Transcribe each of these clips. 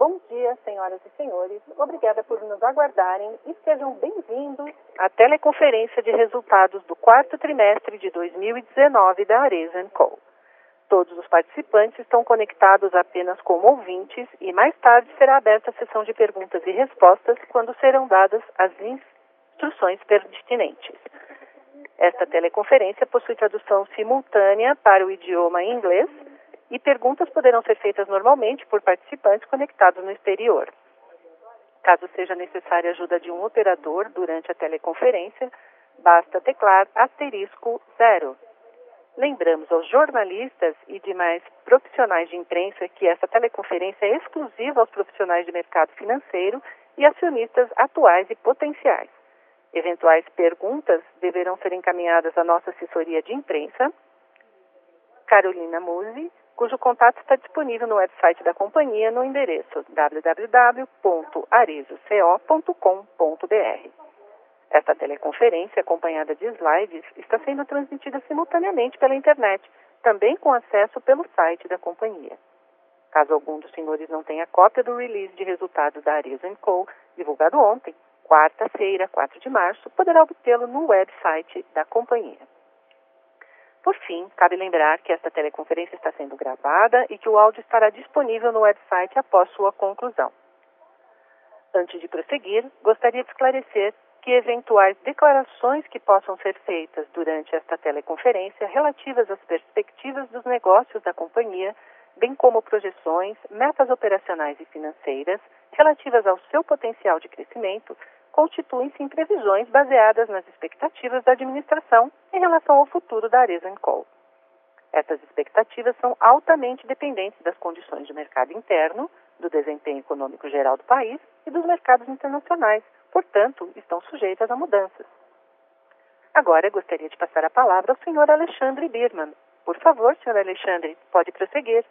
Bom dia, senhoras e senhores. Obrigada por nos aguardarem e sejam bem-vindos à teleconferência de resultados do quarto trimestre de 2019 da Arezzo & Co. Todos os participantes estão conectados apenas como ouvintes e mais tarde será aberta a sessão de perguntas e respostas quando serão dadas as instruções pertinentes. Esta teleconferência possui tradução simultânea para o idioma inglês e perguntas poderão ser feitas normalmente por participantes conectados no exterior. Caso seja necessária a ajuda de um operador durante a teleconferência, basta teclar *0. Lembramos aos jornalistas e demais profissionais de imprensa que esta teleconferência é exclusiva aos profissionais de mercado financeiro e acionistas atuais e potenciais. Eventuais perguntas deverão ser encaminhadas à nossa assessoria de imprensa, Carolina Musi, cujo contato está disponível no website da companhia no endereço www.arezzoco.com.br. Esta teleconferência, acompanhada de slides, está sendo transmitida simultaneamente pela internet, também com acesso pelo site da companhia. Caso algum dos senhores não tenha cópia do release de resultados da Arezzo & Co., divulgado ontem, quarta-feira, 4 de março, poderá obtê-lo no website da companhia. Por fim, cabe lembrar que esta teleconferência está sendo gravada e que o áudio estará disponível no website após sua conclusão. Antes de prosseguir, gostaria de esclarecer que eventuais declarações que possam ser feitas durante esta teleconferência relativas às perspectivas dos negócios da companhia, bem como projeções, metas operacionais e financeiras relativas ao seu potencial de crescimento, constituem-se em previsões baseadas nas expectativas da administração em relação ao futuro da Arezzo & Co. Essas expectativas são altamente dependentes das condições de mercado interno, do desempenho econômico geral do país e dos mercados internacionais, portanto, estão sujeitas a mudanças. Agora, gostaria de passar a palavra ao senhor Alexandre Birman. Por favor, senhor Alexandre, pode prosseguir.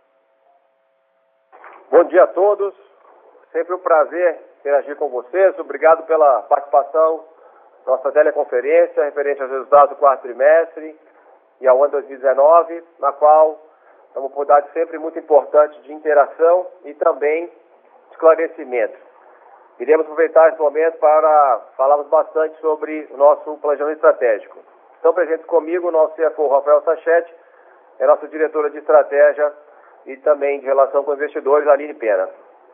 Bom dia a todos. Sempre um prazer interagir com vocês. Obrigado pela participação na nossa teleconferência referente aos resultados do quarto trimestre e ao ano 2019, na qual é uma oportunidade sempre muito importante de interação e também esclarecimento. Iremos aproveitar esse momento para falarmos bastante sobre o nosso planejamento estratégico. Estão presentes comigo o nosso CFO Rafael Sachete, a nossa diretora de estratégia e também de relação com investidores, Aline Pena.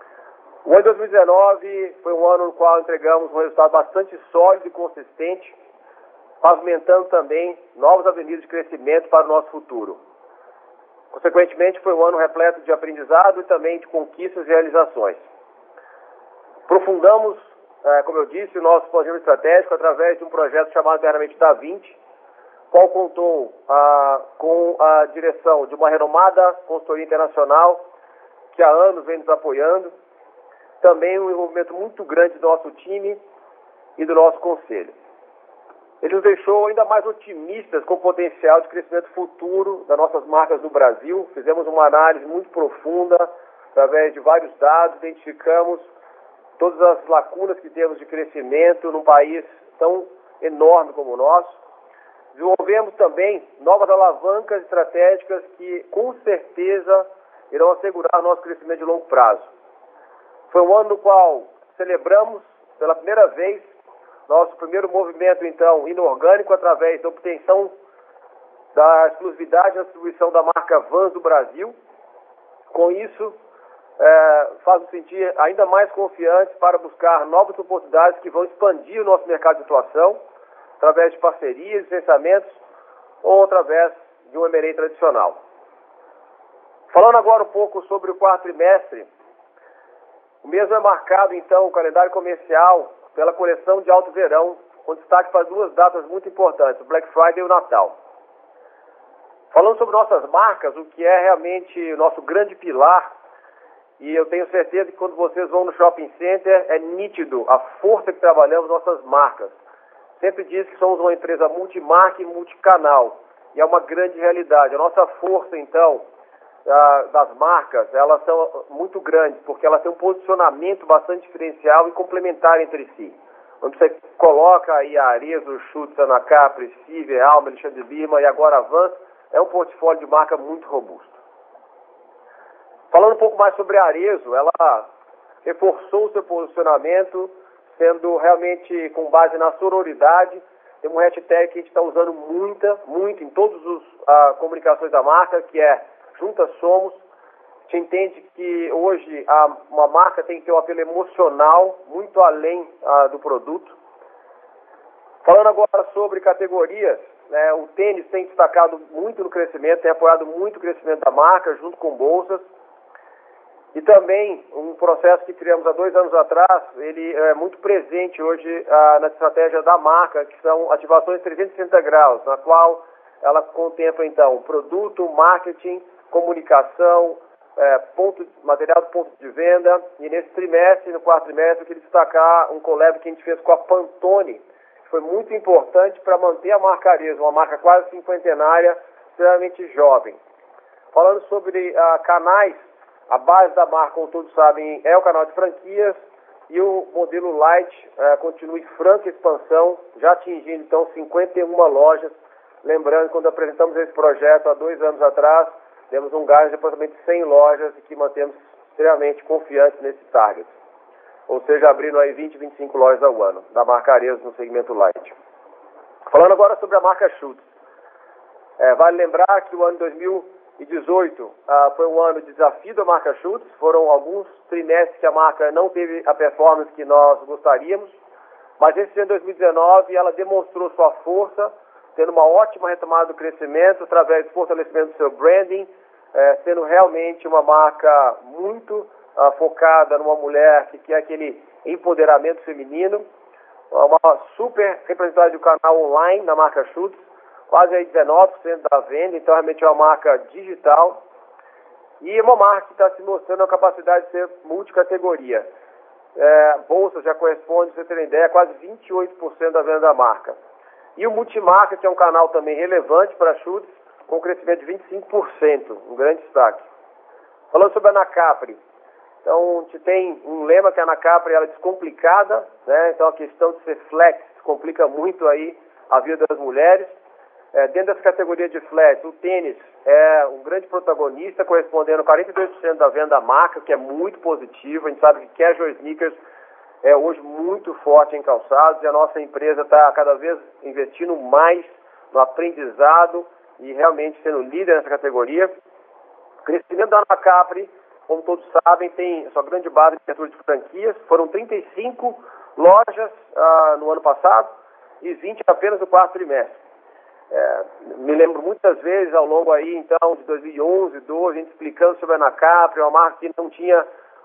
O ano de 2019 foi um ano no qual entregamos um resultado bastante sólido e consistente, pavimentando também novas avenidas de crescimento para o nosso futuro. Consequentemente, foi um ano repleto de aprendizado e também de conquistas e realizações. Aprofundamos, como eu disse, o nosso planejamento estratégico através de um projeto chamado internamente Da Vinci, qual contou com a direção de uma renomada consultoria internacional que há anos vem nos apoiando, também um envolvimento muito grande do nosso time e do nosso conselho. Ele nos deixou ainda mais otimistas com o potencial de crescimento futuro das nossas marcas no Brasil. Fizemos uma análise muito profunda, através de vários dados, identificamos todas as lacunas que temos de crescimento num país tão enorme como o nosso. Desenvolvemos também novas alavancas estratégicas que, com certeza, irão assegurar o nosso crescimento de longo prazo. Foi um ano no qual celebramos, pela primeira vez, nosso primeiro movimento, então, inorgânico, através da obtenção da exclusividade na distribuição da marca Vans do Brasil. Com isso, faz-nos sentir ainda mais confiantes para buscar novas oportunidades que vão expandir o nosso mercado de atuação, através de parcerias, licenciamentos ou através de um M&A tradicional. Falando agora um pouco sobre o quarto trimestre, o mesmo é marcado, então, o calendário comercial pela coleção de alto verão, com destaque para duas datas muito importantes, o Black Friday e o Natal. Falando sobre nossas marcas, o que é realmente o nosso grande pilar, e eu tenho certeza que quando vocês vão no shopping center, é nítido a força que trabalhamos nossas marcas. Sempre diz que somos uma empresa multimarca e multicanal, e é uma grande realidade. A nossa força, então, das marcas, elas são muito grandes, porque elas têm um posicionamento bastante diferencial e complementar entre si. Quando você coloca aí a Arezzo, Schutz, Anacapri, Civer, Alma, Alexandre Birman e agora a Vans, é um portfólio de marca muito robusto. Falando um pouco mais sobre a Arezzo, ela reforçou o seu posicionamento, sendo realmente com base na sororidade. Tem um hashtag que a gente está usando muito em todas as comunicações da marca, que é Juntas Somos. A gente entende que hoje uma marca tem que ter um apelo emocional muito além do produto. Falando agora sobre categorias, né, o tênis tem destacado muito no crescimento, tem apoiado muito o crescimento da marca, junto com bolsas. E também um processo que criamos há 2 anos atrás, ele é muito presente hoje na estratégia da marca, que são ativações 360 graus, na qual ela contempla então produto, marketing, comunicação, material do ponto de venda. E nesse trimestre, no 4º trimestre, eu queria destacar um collab que a gente fez com a Pantone, que foi muito importante para manter a marca Arezzo, uma marca quase cinquentenária, extremamente jovem. Falando sobre canais, a base da marca, como todos sabem, é o canal de franquias, e o modelo Light continua em franca expansão, já atingindo então 51 lojas. Lembrando, quando apresentamos esse projeto há 2 anos atrás, temos um gás de aproximadamente 100 lojas e que mantemos extremamente confiantes nesse target. Ou seja, abrindo aí 20, 25 lojas ao ano, da marca Arezzo no segmento Light. Falando agora sobre a marca Schutz. Vale lembrar que o ano 2018 foi um ano de desafio da marca Schutz. Foram alguns trimestres que a marca não teve a performance que nós gostaríamos, mas esse ano 2019 ela demonstrou sua força, tendo uma ótima retomada do crescimento através do fortalecimento do seu branding, sendo realmente uma marca muito focada numa mulher que quer aquele empoderamento feminino, uma super representatividade do canal online na marca Schutz, quase aí 19% da venda, então realmente é uma marca digital e uma marca que está se mostrando a capacidade de ser multicategoria. Bolsa já corresponde, pra você ter ideia, quase 28% da venda da marca. E o multimarca, que é um canal também relevante para a Schutz, com um crescimento de 25%, um grande destaque. Falando sobre a Anacapri, então a gente tem um lema que a Anacapri ela é descomplicada, né? Então a questão de ser flex complica muito aí a vida das mulheres. Dentro dessa categoria de flex, o tênis é um grande protagonista, correspondendo a 42% da venda da marca, que é muito positivo. A gente sabe que casual sneakers é hoje muito forte em calçados e a nossa empresa está cada vez investindo mais no aprendizado e realmente sendo líder nessa categoria. O crescimento da Anacapri, como todos sabem, tem sua grande base de abertura de franquias. Foram 35 lojas no ano passado e 20 apenas no 4º trimestre. Me lembro muitas vezes ao longo aí, então, de 2011, 2012, a gente explicando sobre a Anacapri, uma marca que não tinha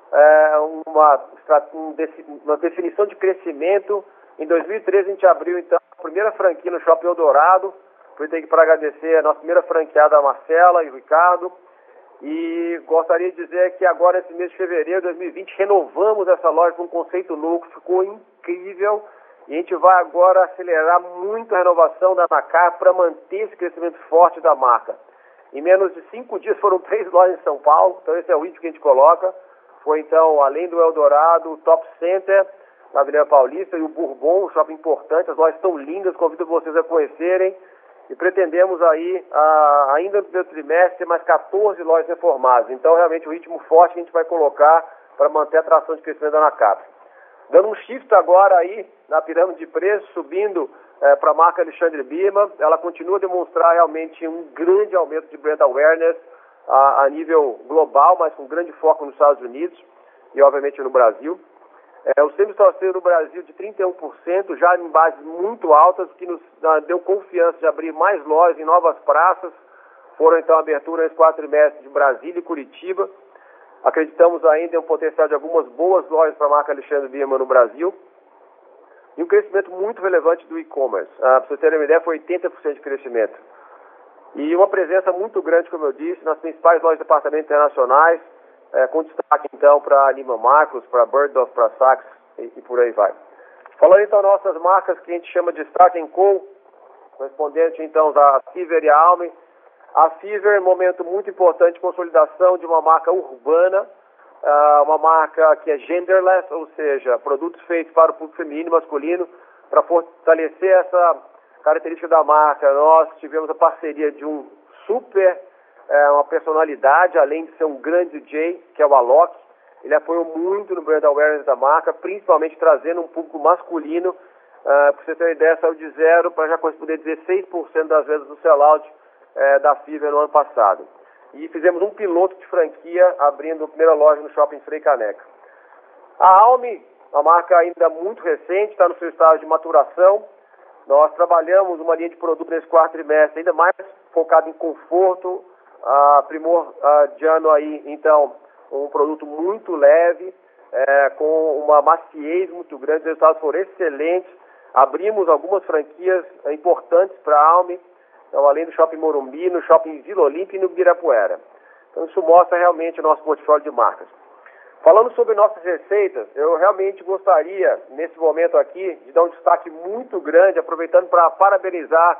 uma definição de crescimento. Em 2013 a gente abriu então a primeira franquia no Shopping Eldorado. Aproveitei para agradecer a nossa primeira franqueada, a Marcela e o Ricardo. E gostaria de dizer que agora, esse mês de fevereiro de 2020, renovamos essa loja com um conceito novo, que ficou incrível. E a gente vai agora acelerar muito a renovação da Anacapri para manter esse crescimento forte da marca. Em menos de 5 dias foram 3 lojas em São Paulo, então esse é o índice que a gente coloca. Foi então, além do Eldorado, o Top Center, na Avenida Paulista, e o Bourbon, um shopping importante. As lojas estão lindas, convido vocês a conhecerem. E pretendemos aí, ainda no primeiro trimestre, ter mais 14 lojas reformadas. Então, realmente, o ritmo forte que a gente vai colocar para manter a atração de crescimento da Anacapri. Dando um shift agora aí na pirâmide de preços, subindo para a marca Alexandre Birman. Ela continua a demonstrar realmente um grande aumento de brand awareness a nível global, mas com grande foco nos Estados Unidos e, obviamente, no Brasil. O semi-torceiro no Brasil de 31%, já em bases muito altas, o que nos deu confiança de abrir mais lojas em novas praças. Foram, então, abertura nesse 4º trimestre de Brasília e Curitiba. Acreditamos ainda em um potencial de algumas boas lojas para a marca Alexandre Birman no Brasil. E um crescimento muito relevante do e-commerce. Para vocês terem uma ideia, foi 80% de crescimento. E uma presença muito grande, como eu disse, nas principais lojas de departamentos internacionais, com destaque, então, para Neiman Marcus, para Bergdorf, para Saks e por aí vai. Falando, então, nossas marcas que a gente chama de Start & Co., correspondente, então, da Fever e a Almen. A Fever, momento muito importante de consolidação de uma marca urbana, uma marca que é genderless, ou seja, produtos feitos para o público feminino e masculino. Para fortalecer essa característica da marca, nós tivemos a parceria de um super uma personalidade, além de ser um grande DJ, que é o Alok. Ele apoiou muito no brand awareness da marca, principalmente trazendo um público masculino. Para você ter uma ideia, saiu de 0 para já corresponder 16% das vendas do sellout da Fever no ano passado. E fizemos um piloto de franquia, abrindo a primeira loja no Shopping Frei Caneca. A Almi, uma marca ainda muito recente, está no seu estágio de maturação. Nós trabalhamos uma linha de produto nesse quarto trimestre, ainda mais focado em conforto, primordiando aí, então, um produto muito leve, com uma maciez muito grande, os resultados foram excelentes. Abrimos algumas franquias importantes para a Almi, então, além do Shopping Morumbi, no Shopping Vila Olímpia e no Ibirapuera. Então, isso mostra realmente o nosso portfólio de marcas. Falando sobre nossas receitas, eu realmente gostaria, nesse momento aqui, de dar um destaque muito grande, aproveitando para parabenizar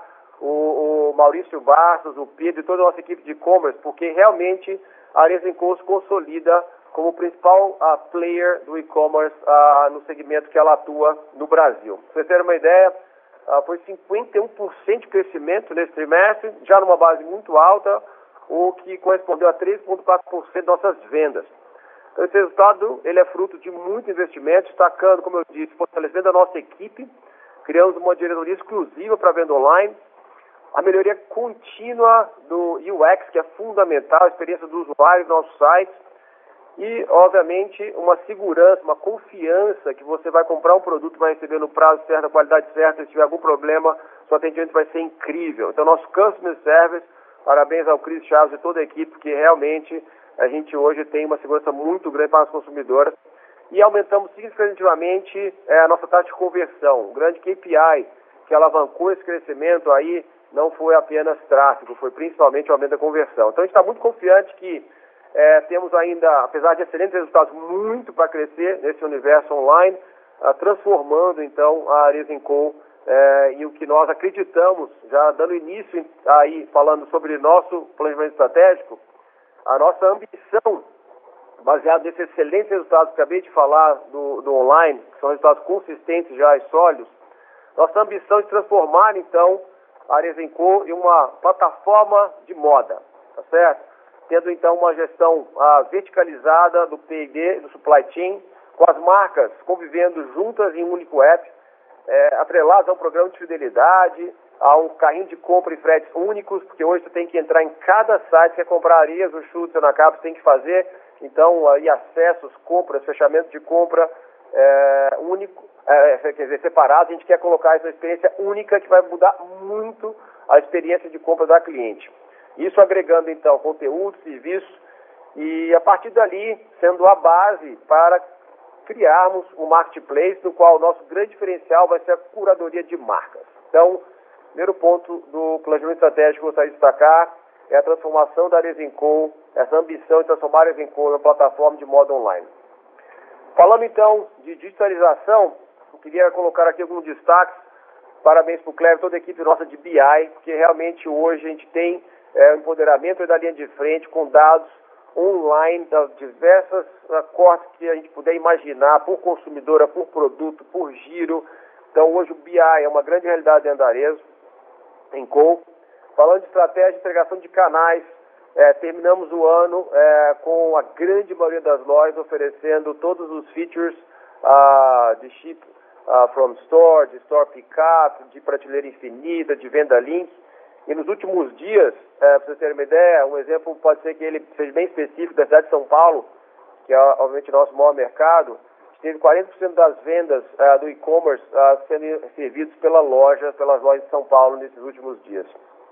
o Maurício Bastos, o Pedro e toda a nossa equipe de e-commerce, porque realmente a Arezzo & Co se consolida como o principal player do e-commerce no segmento que ela atua no Brasil. Para vocês terem uma ideia, foi 51% de crescimento nesse trimestre, já numa base muito alta, o que correspondeu a 3,4% de nossas vendas. Então, esse resultado ele é fruto de muito investimento, destacando, como eu disse, fortalecendo a nossa equipe, criamos uma diretoria exclusiva para venda online, a melhoria contínua do UX, que é fundamental, a experiência do usuário no nosso site, e, obviamente, uma segurança, uma confiança que você vai comprar um produto, vai receber no prazo certo, na qualidade certa, se tiver algum problema, seu atendimento vai ser incrível. Então, nosso Customer Service, parabéns ao Cris Chaves e toda a equipe, porque realmente a gente hoje tem uma segurança muito grande para as consumidoras e aumentamos significativamente a nossa taxa de conversão. O grande KPI que alavancou esse crescimento aí não foi apenas tráfego, foi principalmente o aumento da conversão. Então a gente está muito confiante que temos ainda, apesar de excelentes resultados, muito para crescer nesse universo online, transformando então a Arezzo & Co em o que nós acreditamos, já dando início aí falando sobre nosso planejamento estratégico. A nossa ambição, baseada nesses excelentes resultados que acabei de falar do online, que são resultados consistentes já e sólidos, nossa ambição é de transformar, então, a Arezzo & Co em uma plataforma de moda, tá certo? Tendo, então, uma gestão verticalizada do P&D, do supply chain, com as marcas convivendo juntas em um único app, atreladas a um programa de fidelidade, a um carrinho de compra e fretes únicos, porque hoje você tem que entrar em cada site, quer comprar Arezzo, Schutz, na capa, você tem que fazer, então, aí acessos, compras, fechamento de compra único, quer dizer, separado, a gente quer colocar essa experiência única que vai mudar muito a experiência de compra da cliente. Isso agregando, então, conteúdo, serviço, e a partir dali, sendo a base para criarmos um marketplace, no qual o nosso grande diferencial vai ser a curadoria de marcas. Então, primeiro ponto do planejamento estratégico que eu gostaria de destacar é a transformação da Arezzo & Co, essa ambição de transformar a Arezzo & Co em uma plataforma de moda online. Falando então de digitalização, eu queria colocar aqui alguns destaques. Parabéns para o Cleber, toda a equipe nossa de BI, porque realmente hoje a gente tem empoderamento da linha de frente com dados online das diversas cortes que a gente puder imaginar, por consumidora, por produto, por giro. Então hoje o BI é uma grande realidade dentro da Arezzo & Co. Falando de estratégia de integração de canais, terminamos o ano com a grande maioria das lojas oferecendo todos os features de ship from store, de store pick-up, de prateleira infinita, de venda link. E nos últimos dias, para vocês terem uma ideia, um exemplo pode ser que ele seja bem específico da cidade de São Paulo, que é obviamente nosso maior mercado. Teve 40% das vendas do e-commerce sendo servidos pelas lojas de São Paulo nesses últimos dias.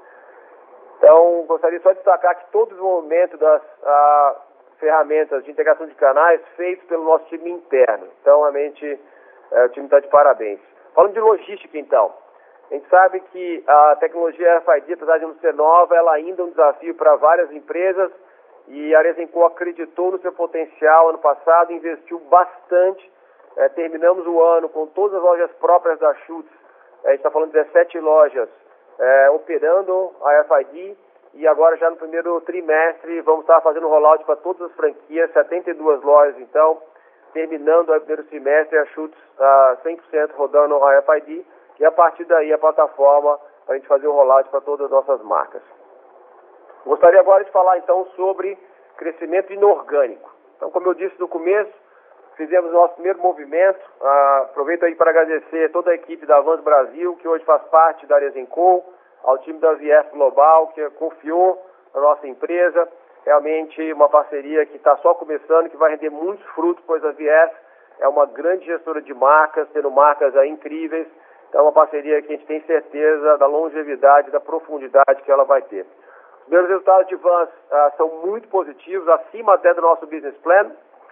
Então, gostaria só de destacar que todo o desenvolvimento das ferramentas de integração de canais feitos pelo nosso time interno. Então, realmente, o time está de parabéns. Falando de logística, então, a gente sabe que a tecnologia RFID, apesar de não ser nova, ela ainda é um desafio para várias empresas e a Arezzo & Co acreditou no seu potencial ano passado, investiu bastante. Terminamos o ano com todas as lojas próprias da Schutz. A gente está falando de 17 lojas operando a RFID e agora já no primeiro trimestre vamos estar fazendo rollout para todas as franquias, 72 lojas então, terminando o primeiro trimestre a Schutz 100% rodando a RFID e a partir daí a plataforma para a gente fazer o rollout para todas as nossas marcas. Gostaria agora de falar então sobre crescimento inorgânico. Então, como eu disse no começo, fizemos o nosso primeiro movimento. Aproveito aí para agradecer toda a equipe da Vans Brasil, que hoje faz parte da Arezinco, ao time da Vies Global, que confiou na nossa empresa. Realmente uma parceria que está só começando, que vai render muitos frutos, pois a Vies é uma grande gestora de marcas, tendo marcas aí incríveis. Então, é uma parceria que a gente tem certeza da longevidade, da profundidade que ela vai ter. Os primeiros resultados de Vans são muito positivos, acima até do nosso business plan.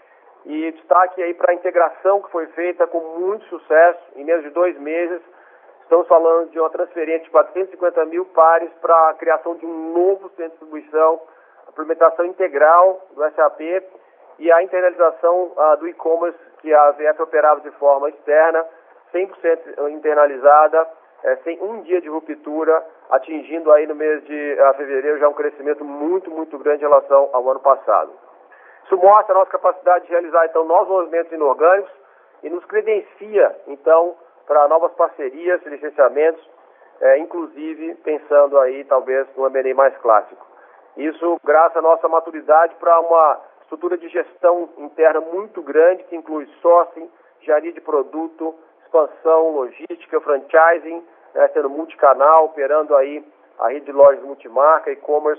E destaque aí para a integração que foi feita com muito sucesso, em menos de 2 meses. Estamos falando de uma transferência de 450 mil pares para a criação de um novo centro de distribuição, a implementação integral do SAP e a internalização do e-commerce, que a VF operava de forma externa, 100% internalizada, sem um dia de ruptura, atingindo aí no mês de fevereiro já um crescimento muito, muito grande em relação ao ano passado. Isso mostra a nossa capacidade de realizar, então, novos movimentos inorgânicos e nos credencia, então, para novas parcerias, licenciamentos, inclusive pensando aí, talvez, no M&A mais clássico. Isso graças à nossa maturidade para uma estrutura de gestão interna muito grande, que inclui sourcing, engenharia de produto, expansão, logística, franchising, sendo multicanal, operando aí a rede de lojas multimarca, e-commerce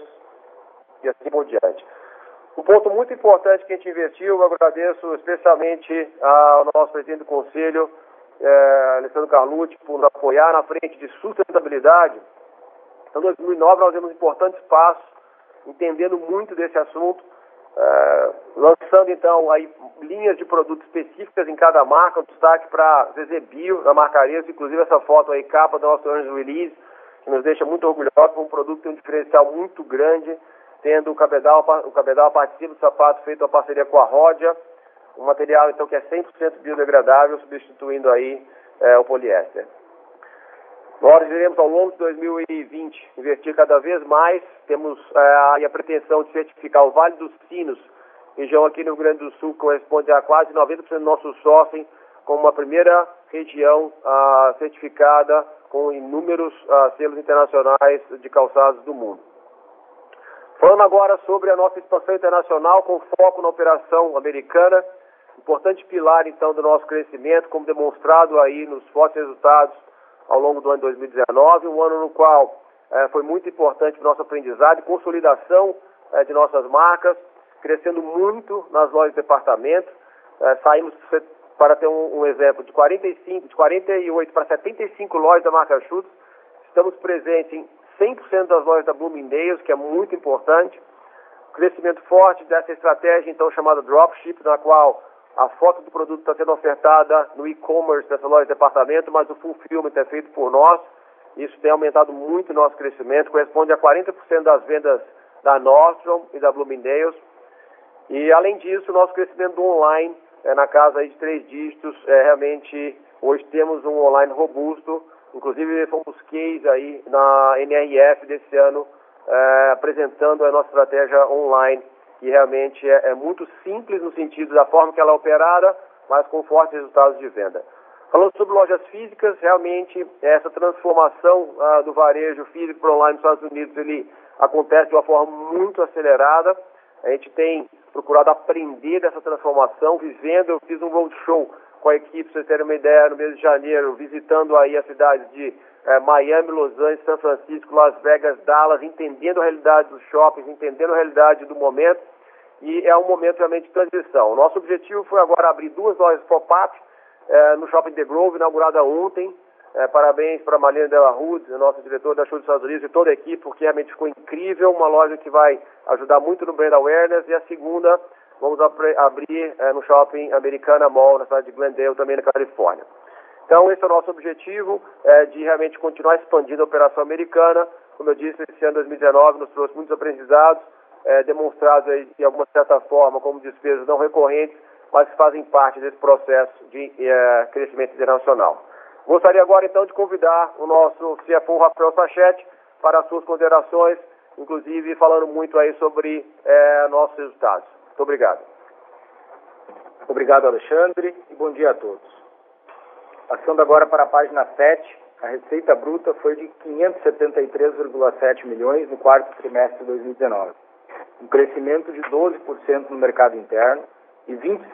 e assim por diante. Um ponto muito importante que a gente investiu, eu agradeço especialmente ao nosso presidente do Conselho, Alessandro Carlucci, por nos apoiar na frente de sustentabilidade. Então, em 2009, nós demos importantes passos, entendendo muito desse assunto, lançando, então, aí, linhas de produtos específicas em cada marca, um destaque para ZZ Bio, da marca Arezzo, inclusive essa foto aí, capa do nosso earnings release, que nos deixa muito orgulhosos, um produto que tem um diferencial muito grande, tendo o cabedal participa do sapato feito a parceria com a Rodia, um material então que é 100% biodegradável, substituindo aí o poliéster. Nós iremos ao longo de 2020 investir cada vez mais, temos a pretensão de certificar o Vale dos Sinos, região aqui no Rio Grande do Sul que corresponde a quase 90% do nosso sourcing, como uma primeira região certificada com inúmeros selos internacionais de calçados do mundo. Falando agora sobre a nossa expansão internacional com foco na operação americana, importante pilar então do nosso crescimento, como demonstrado aí nos fortes resultados ao longo do ano de 2019, um ano no qual foi muito importante para o nosso aprendizado e consolidação de nossas marcas, crescendo muito nas lojas de departamento. Saímos, para ter um exemplo, de 48 para 75 lojas da marca Schutz. Estamos presentes em 100% das lojas da Bloomingdale's, que é muito importante. Crescimento forte dessa estratégia, então, chamada Dropship, na qual a foto do produto está sendo ofertada no e-commerce dessa loja de departamento, mas o fulfillment é feito por nós. Isso tem aumentado muito o nosso crescimento, corresponde a 40% das vendas da Nordstrom e da Bloomingdale's. E, além disso, o nosso crescimento do online, na casa aí de 3 dígitos, realmente, hoje temos um online robusto. Inclusive, fomos case aí na NRF desse ano, apresentando a nossa estratégia online, que realmente é muito simples no sentido da forma que ela é operada, mas com fortes resultados de venda. Falando sobre lojas físicas, realmente essa transformação do varejo físico para online nos Estados Unidos, ele acontece de uma forma muito acelerada. A gente tem procurado aprender dessa transformação, vivendo. Eu fiz um roadshow com a equipe, para vocês terem uma ideia, no mês de janeiro, visitando aí as cidades de Miami, Los Angeles, São Francisco, Las Vegas, Dallas, entendendo a realidade dos shoppings, entendendo a realidade do momento, e é um momento realmente de transição. O nosso objetivo foi agora abrir 2 lojas pop-up no Shopping The Grove, inaugurada ontem. Parabéns para a Marlene Della Hood, nossa diretora da Schutz dos Estados Unidos, e toda a equipe, porque realmente ficou incrível, uma loja que vai ajudar muito no brand awareness. E a segunda vamos abrir no Shopping Americana Mall, na cidade de Glendale, também na Califórnia. Então, esse é o nosso objetivo, de realmente continuar expandindo a operação americana. Como eu disse, esse ano 2019 nos trouxe muitos aprendizados, demonstrados aí, de alguma certa forma como despesas não recorrentes, mas que fazem parte desse processo de crescimento internacional. Gostaria agora, então, de convidar o nosso CFO, Rafael Sachete, para as suas considerações, inclusive falando muito aí sobre nossos resultados. Muito obrigado. Obrigado, Alexandre, e bom dia a todos. Passando agora para a página 7, a receita bruta foi de 573,7 milhões no quarto trimestre de 2019, um crescimento de 12% no mercado interno e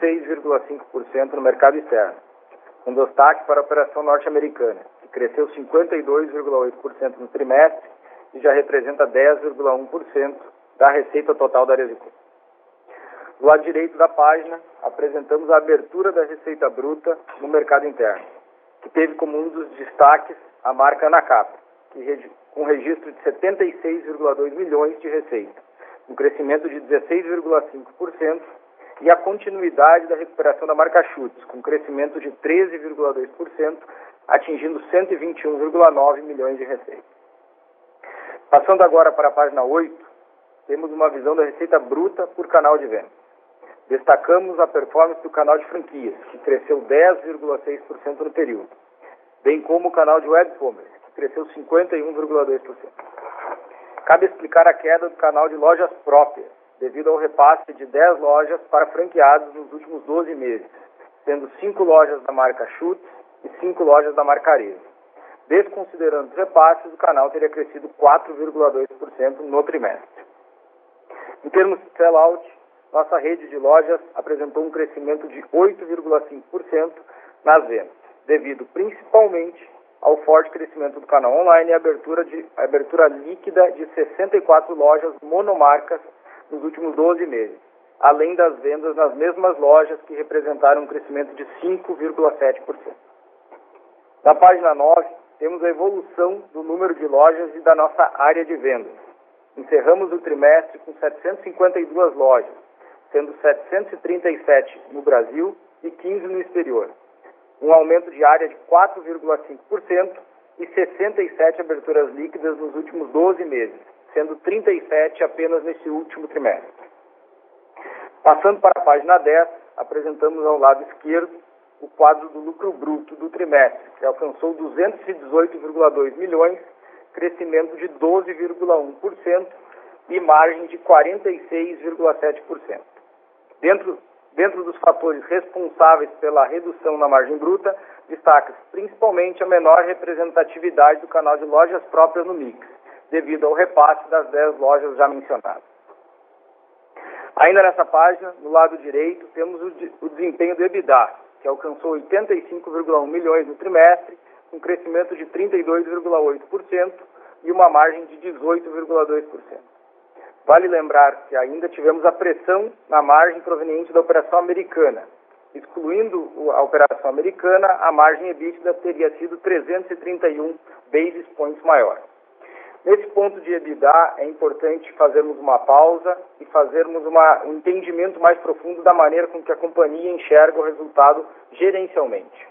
26,5% no mercado externo, com destaque para a operação norte-americana, que cresceu 52,8% no trimestre e já representa 10,1% da receita total da Arezicu. Do lado direito da página, apresentamos a abertura da receita bruta no mercado interno, que teve como um dos destaques a marca Anacapa, com registro de 76,2 milhões de receita, um crescimento de 16,5%, e a continuidade da recuperação da marca Schutz, com crescimento de 13,2%, atingindo 121,9 milhões de receita. Passando agora para a página 8, temos uma visão da receita bruta por canal de venda. Destacamos a performance do canal de franquias, que cresceu 10,6% no período, bem como o canal de web commerce, que cresceu 51,2%. Cabe explicar a queda do canal de lojas próprias, devido ao repasse de 10 lojas para franqueados nos últimos 12 meses, sendo 5 lojas da marca Schutz e 5 lojas da marca Arezzo. Desconsiderando os repasses, o canal teria crescido 4,2% no trimestre. Em termos de sell-out, nossa rede de lojas apresentou um crescimento de 8,5% nas vendas, devido principalmente ao forte crescimento do canal online e a abertura líquida de 64 lojas monomarcas nos últimos 12 meses, além das vendas nas mesmas lojas, que representaram um crescimento de 5,7%. Na página 9, temos a evolução do número de lojas e da nossa área de vendas. Encerramos o trimestre com 752 lojas, sendo 737 no Brasil e 15 no exterior, um aumento de área de 4,5% e 67 aberturas líquidas nos últimos 12 meses, sendo 37 apenas nesse último trimestre. Passando para a página 10, apresentamos ao lado esquerdo o quadro do lucro bruto do trimestre, que alcançou 218,2 milhões, crescimento de 12,1% e margem de 46,7%. Dentro dos fatores responsáveis pela redução na margem bruta, destaca-se principalmente a menor representatividade do canal de lojas próprias no mix, devido ao repasse das 10 lojas já mencionadas. Ainda nessa página, no lado direito, temos o desempenho do EBITDA, que alcançou 85,1 milhões no trimestre, com crescimento de 32,8% e uma margem de 18,2%. Vale lembrar que ainda tivemos a pressão na margem proveniente da operação americana. Excluindo a operação americana, a margem EBITDA teria sido 331 basis points maior. Nesse ponto de EBITDA, é importante fazermos uma pausa e fazermos um entendimento mais profundo da maneira com que a companhia enxerga o resultado gerencialmente.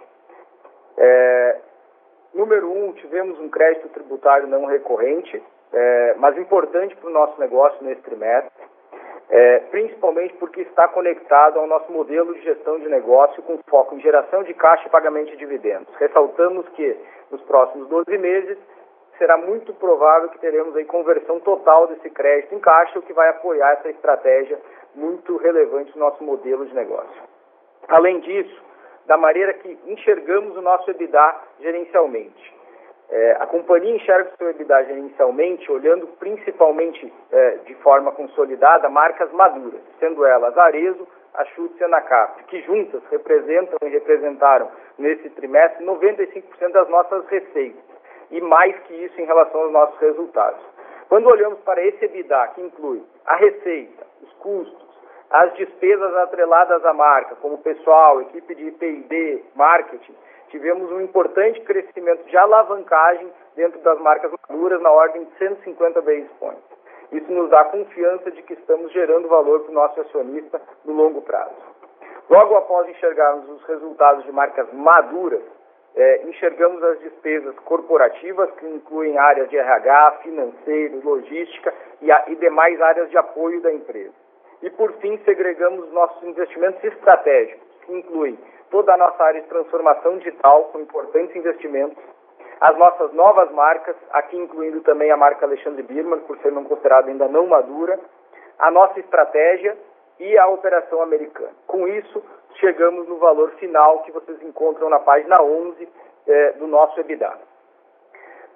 Número 1, tivemos um crédito tributário não recorrente, mas importante para o nosso negócio nesse trimestre, principalmente porque está conectado ao nosso modelo de gestão de negócio com foco em geração de caixa e pagamento de dividendos. Ressaltamos que nos próximos 12 meses será muito provável que teremos aí conversão total desse crédito em caixa, o que vai apoiar essa estratégia muito relevante no nosso modelo de negócio. Além disso, da maneira que enxergamos o nosso EBITDA gerencialmente. A companhia enxerga o seu EBITDA gerencialmente olhando principalmente de forma consolidada marcas maduras, sendo elas Arezzo, a Schutz e a Anacapa, que juntas representam e representaram nesse trimestre 95% das nossas receitas e mais que isso em relação aos nossos resultados. Quando olhamos para esse EBITDA, que inclui a receita, os custos, as despesas atreladas à marca, como pessoal, equipe de P&D, marketing, tivemos um importante crescimento de alavancagem dentro das marcas maduras na ordem de 150 basis points. Isso nos dá confiança de que estamos gerando valor para o nosso acionista no longo prazo. Logo após enxergarmos os resultados de marcas maduras, enxergamos as despesas corporativas, que incluem áreas de RH, financeiro, logística e demais áreas de apoio da empresa. E, por fim, segregamos nossos investimentos estratégicos, que incluem toda a nossa área de transformação digital, com importantes investimentos, as nossas novas marcas, aqui incluindo também a marca Alexandre Birman, por ser não considerada ainda não madura, a nossa estratégia e a operação americana. Com isso, chegamos no valor final que vocês encontram na página 11 do nosso EBITDA.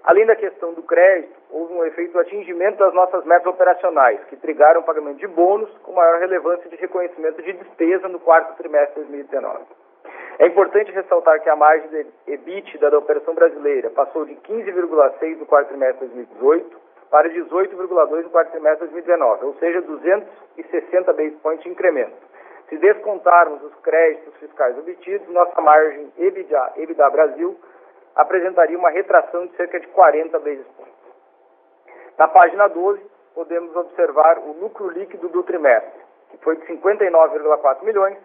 Além da questão do crédito, houve um efeito atingimento das nossas metas operacionais, que trigaram o pagamento de bônus com maior relevância de reconhecimento de despesa no quarto trimestre de 2019. É importante ressaltar que a margem de EBITDA da operação brasileira passou de 15,6% no quarto trimestre de 2018 para 18,2% no quarto trimestre de 2019, ou seja, 260 basis points de incremento. Se descontarmos os créditos fiscais obtidos, nossa margem EBITDA Brasil apresentaria uma retração de cerca de 40 basis points. Na página 12, podemos observar o lucro líquido do trimestre, que foi de 59,4 milhões,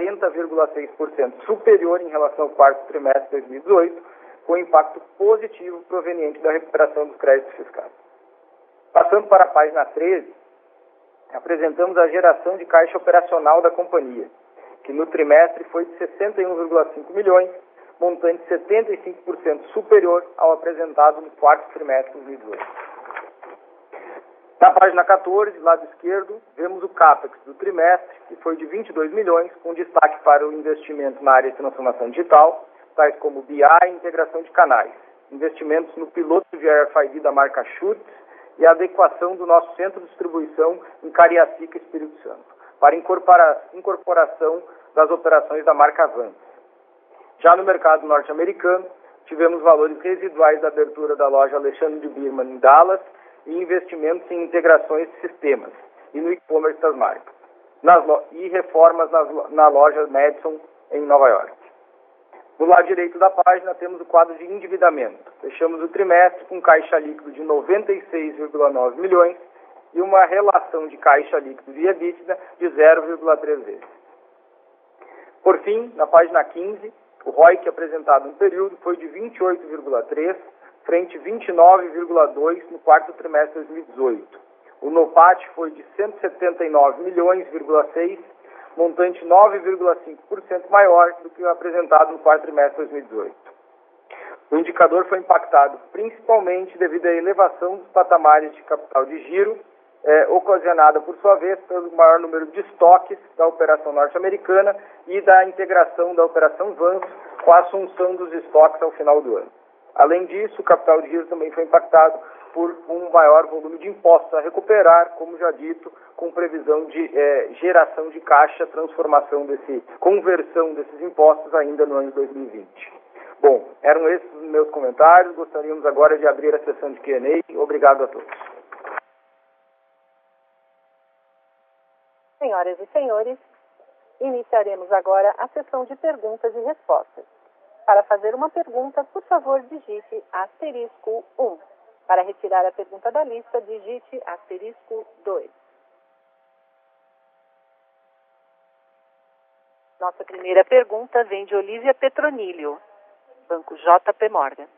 40,6% superior em relação ao quarto trimestre de 2018, com impacto positivo proveniente da recuperação dos créditos fiscais. Passando para a página 13, apresentamos a geração de caixa operacional da companhia, que no trimestre foi de 61,5 milhões, montante 75% superior ao apresentado no quarto trimestre de 2018. Na página 14, lado esquerdo, vemos o CAPEX do trimestre, que foi de 22 milhões, com destaque para o investimento na área de transformação digital, tais como BI e integração de canais, investimentos no piloto de RFID da marca Schutz e a adequação do nosso centro de distribuição em Cariacica, Espírito Santo, para incorporação das operações da marca Avance. Já no mercado norte-americano, tivemos valores residuais da abertura da loja Alexandre de Birman em Dallas e investimentos em integrações de sistemas e no e-commerce das marcas, e reformas na loja Madison em Nova York. Do lado direito da página temos o quadro de endividamento. Fechamos o trimestre com caixa líquido de 96,9 milhões e uma relação de caixa líquido de EBITDA de 0,3 vezes. Por fim, na página 15, o ROIC apresentado no período foi de 28,3 frente a 29,2 no quarto trimestre de 2018. O NOPAT foi de 179 milhões,6, montante 9,5% maior do que o apresentado no quarto trimestre de 2018. O indicador foi impactado principalmente devido à elevação dos patamares de capital de giro, ocasionada, por sua vez, pelo maior número de estoques da operação norte-americana e da integração da operação Vance com a assunção dos estoques ao final do ano. Além disso, o capital de giro também foi impactado por um maior volume de impostos a recuperar, como já dito, com previsão de geração de caixa, conversão desses impostos ainda no ano de 2020. Bom, eram esses os meus comentários. Gostaríamos agora de abrir a sessão de Q&A. Obrigado a todos. Senhoras e senhores, iniciaremos agora a sessão de perguntas e respostas. Para fazer uma pergunta, por favor, digite *1. Para retirar a pergunta da lista, digite *2. Nossa primeira pergunta vem de Olívia Petronilho, Banco JP Morgan.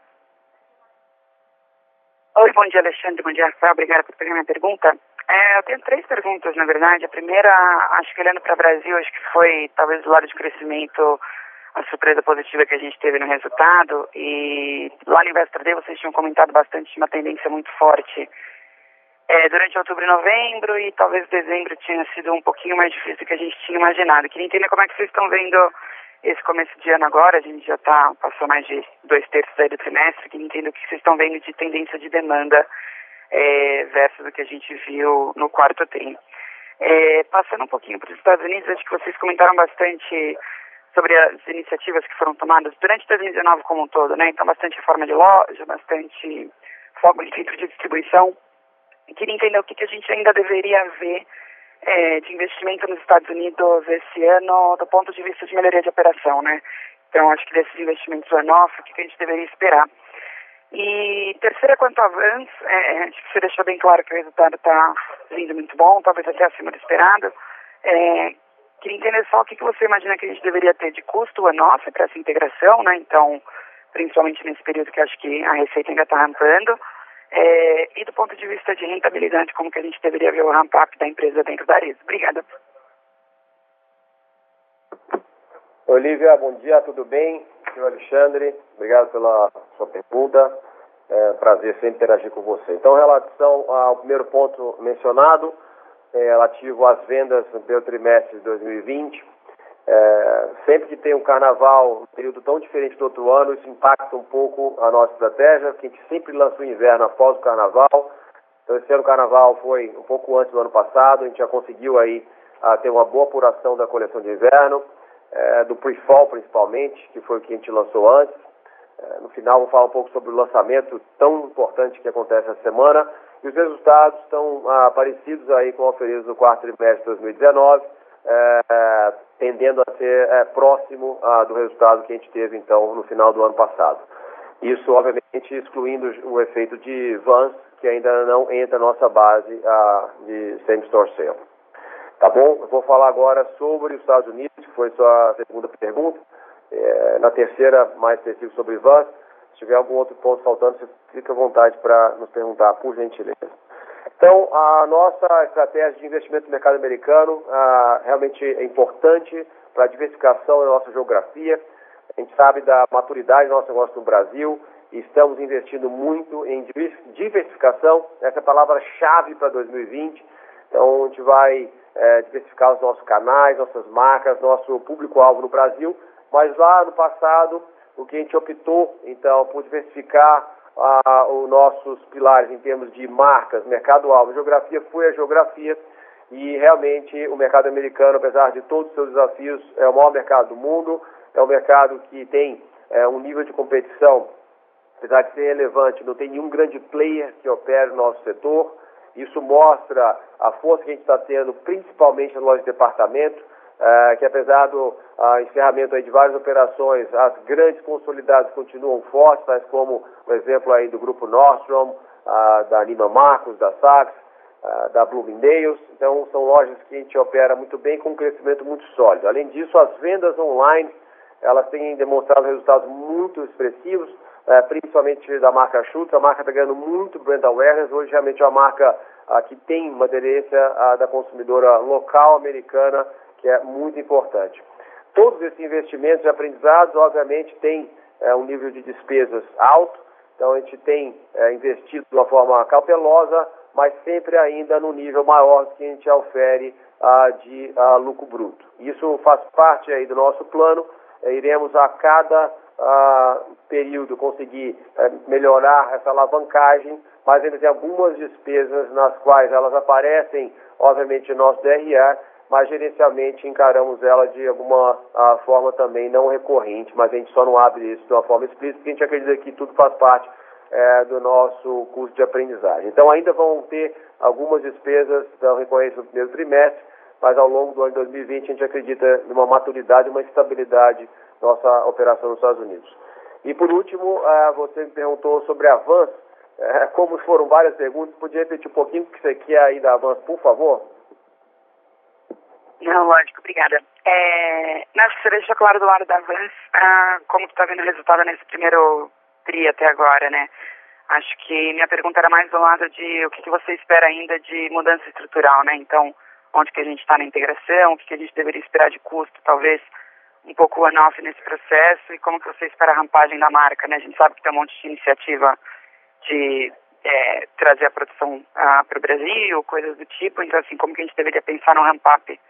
Oi, bom dia, Alexandre. Bom dia, Rafael. Obrigada por pegar minha pergunta. Eu tenho 3 perguntas, na verdade. A primeira, acho que olhando para o Brasil, acho que foi, talvez, do lado de crescimento, a surpresa positiva que a gente teve no resultado. E lá no Investor Day vocês tinham comentado bastante de uma tendência muito forte durante outubro e novembro, e talvez dezembro tinha sido um pouquinho mais difícil do que a gente tinha imaginado. Queria entender como é que vocês estão vendo esse começo de ano agora. A gente já passou mais de 2/3 aí do trimestre. Queria entender o que vocês estão vendo de tendência de demanda versus o que a gente viu no quarto tri. Passando um pouquinho para os Estados Unidos, acho que vocês comentaram bastante sobre as iniciativas que foram tomadas durante 2019 como um todo, né? Então, bastante reforma de loja, bastante foco em centro de distribuição. E queria entender o que a gente ainda deveria ver de investimento nos Estados Unidos esse ano, do ponto de vista de melhoria de operação, né? Então, acho que desses investimentos one-off, o que a gente deveria esperar. E terceira, quanto a Vance, acho que você deixou bem claro que o resultado está vindo muito bom, talvez até acima do esperado. Queria entender só o que você imagina que a gente deveria ter de custo one-off para essa integração, né? Então, principalmente nesse período que acho que a receita ainda está rampando. E do ponto de vista de rentabilidade, como que a gente deveria ver o ramp-up da empresa dentro da Arezzo. Obrigada. Olívia, bom dia, tudo bem? Sou Alexandre, obrigado pela sua pergunta. Prazer sempre interagir com você. Então, em relação ao primeiro ponto mencionado, relativo às vendas no primeiro trimestre de 2020, Sempre que tem um carnaval, um período tão diferente do outro ano, isso impacta um pouco a nossa estratégia, porque a gente sempre lança o inverno após o carnaval. Então esse ano o carnaval foi um pouco antes do ano passado, a gente já conseguiu aí ter uma boa apuração da coleção de inverno, do pre-fall principalmente, que foi o que a gente lançou antes. No final vou falar um pouco sobre o lançamento tão importante que acontece essa semana, e os resultados estão parecidos aí com oferidos no quarto trimestre de 2019, tendendo a ser próximo do resultado que a gente teve então no final do ano passado. Isso obviamente excluindo o efeito de Vans, que ainda não entra na nossa base de same-store sale. Tá bom? Eu vou falar agora sobre os Estados Unidos, que foi sua segunda pergunta. Na terceira, mais específico sobre Vans. Se tiver algum outro ponto faltando, você fica à vontade para nos perguntar, por gentileza. Então, a nossa estratégia de investimento no mercado americano realmente é importante para a diversificação da nossa geografia. A gente sabe da maturidade do nosso negócio no Brasil e estamos investindo muito em diversificação. Essa é a palavra-chave para 2020. Então, a gente vai diversificar os nossos canais, nossas marcas, nosso público-alvo no Brasil. Mas lá no passado, o que a gente optou, então, por diversificar os nossos pilares em termos de marcas, mercado-alvo, geografia, foi a geografia. E realmente o mercado americano, apesar de todos os seus desafios, é o maior mercado do mundo, é um mercado que tem um nível de competição, apesar de ser relevante, não tem nenhum grande player que opere no nosso setor. Isso mostra a força que a gente está tendo, principalmente nas lojas de departamento, que apesar do encerramento aí de várias operações, as grandes consolidadas continuam fortes, tais como o exemplo aí do Grupo Nordstrom, da Neiman Marcus, da Saks, da Bloomingdale's. Então são lojas que a gente opera muito bem, com um crescimento muito sólido. Além disso, as vendas online, elas têm demonstrado resultados muito expressivos, principalmente da marca Schutz. A marca está ganhando muito brand awareness. Hoje realmente é uma marca que tem uma aderência da consumidora local americana, que é muito importante. Todos esses investimentos e aprendizados, obviamente, têm um nível de despesas alto. Então a gente tem investido de uma forma cautelosa, mas sempre ainda no nível maior que a gente ofere de lucro bruto. Isso faz parte aí do nosso plano. Iremos a cada período conseguir melhorar essa alavancagem, mas ainda tem algumas despesas nas quais elas aparecem, obviamente, no nosso DRE, mas gerencialmente encaramos ela de alguma forma também não recorrente, mas a gente só não abre isso de uma forma explícita, porque a gente acredita que tudo faz parte do nosso curso de aprendizagem. Então ainda vão ter algumas despesas recorrentes no primeiro trimestre, mas ao longo do ano de 2020 a gente acredita numa maturidade, uma estabilidade da nossa operação nos Estados Unidos. E por último, você me perguntou sobre a Vans. Como foram várias perguntas, podia repetir um pouquinho o que você quer aí da Vans, por favor? Não, lógico, obrigada. Você deixou claro do lado da Vans como tu está vendo o resultado nesse primeiro tri até agora, né? Acho que minha pergunta era mais do lado de o que você espera ainda de mudança estrutural, né? Então, onde que a gente está na integração, o que a gente deveria esperar de custo, talvez um pouco on-off nesse processo, e como que você espera a rampagem da marca, né? A gente sabe que tem um monte de iniciativa de trazer a produção para o Brasil, coisas do tipo, então assim, como que a gente deveria pensar no ramp-up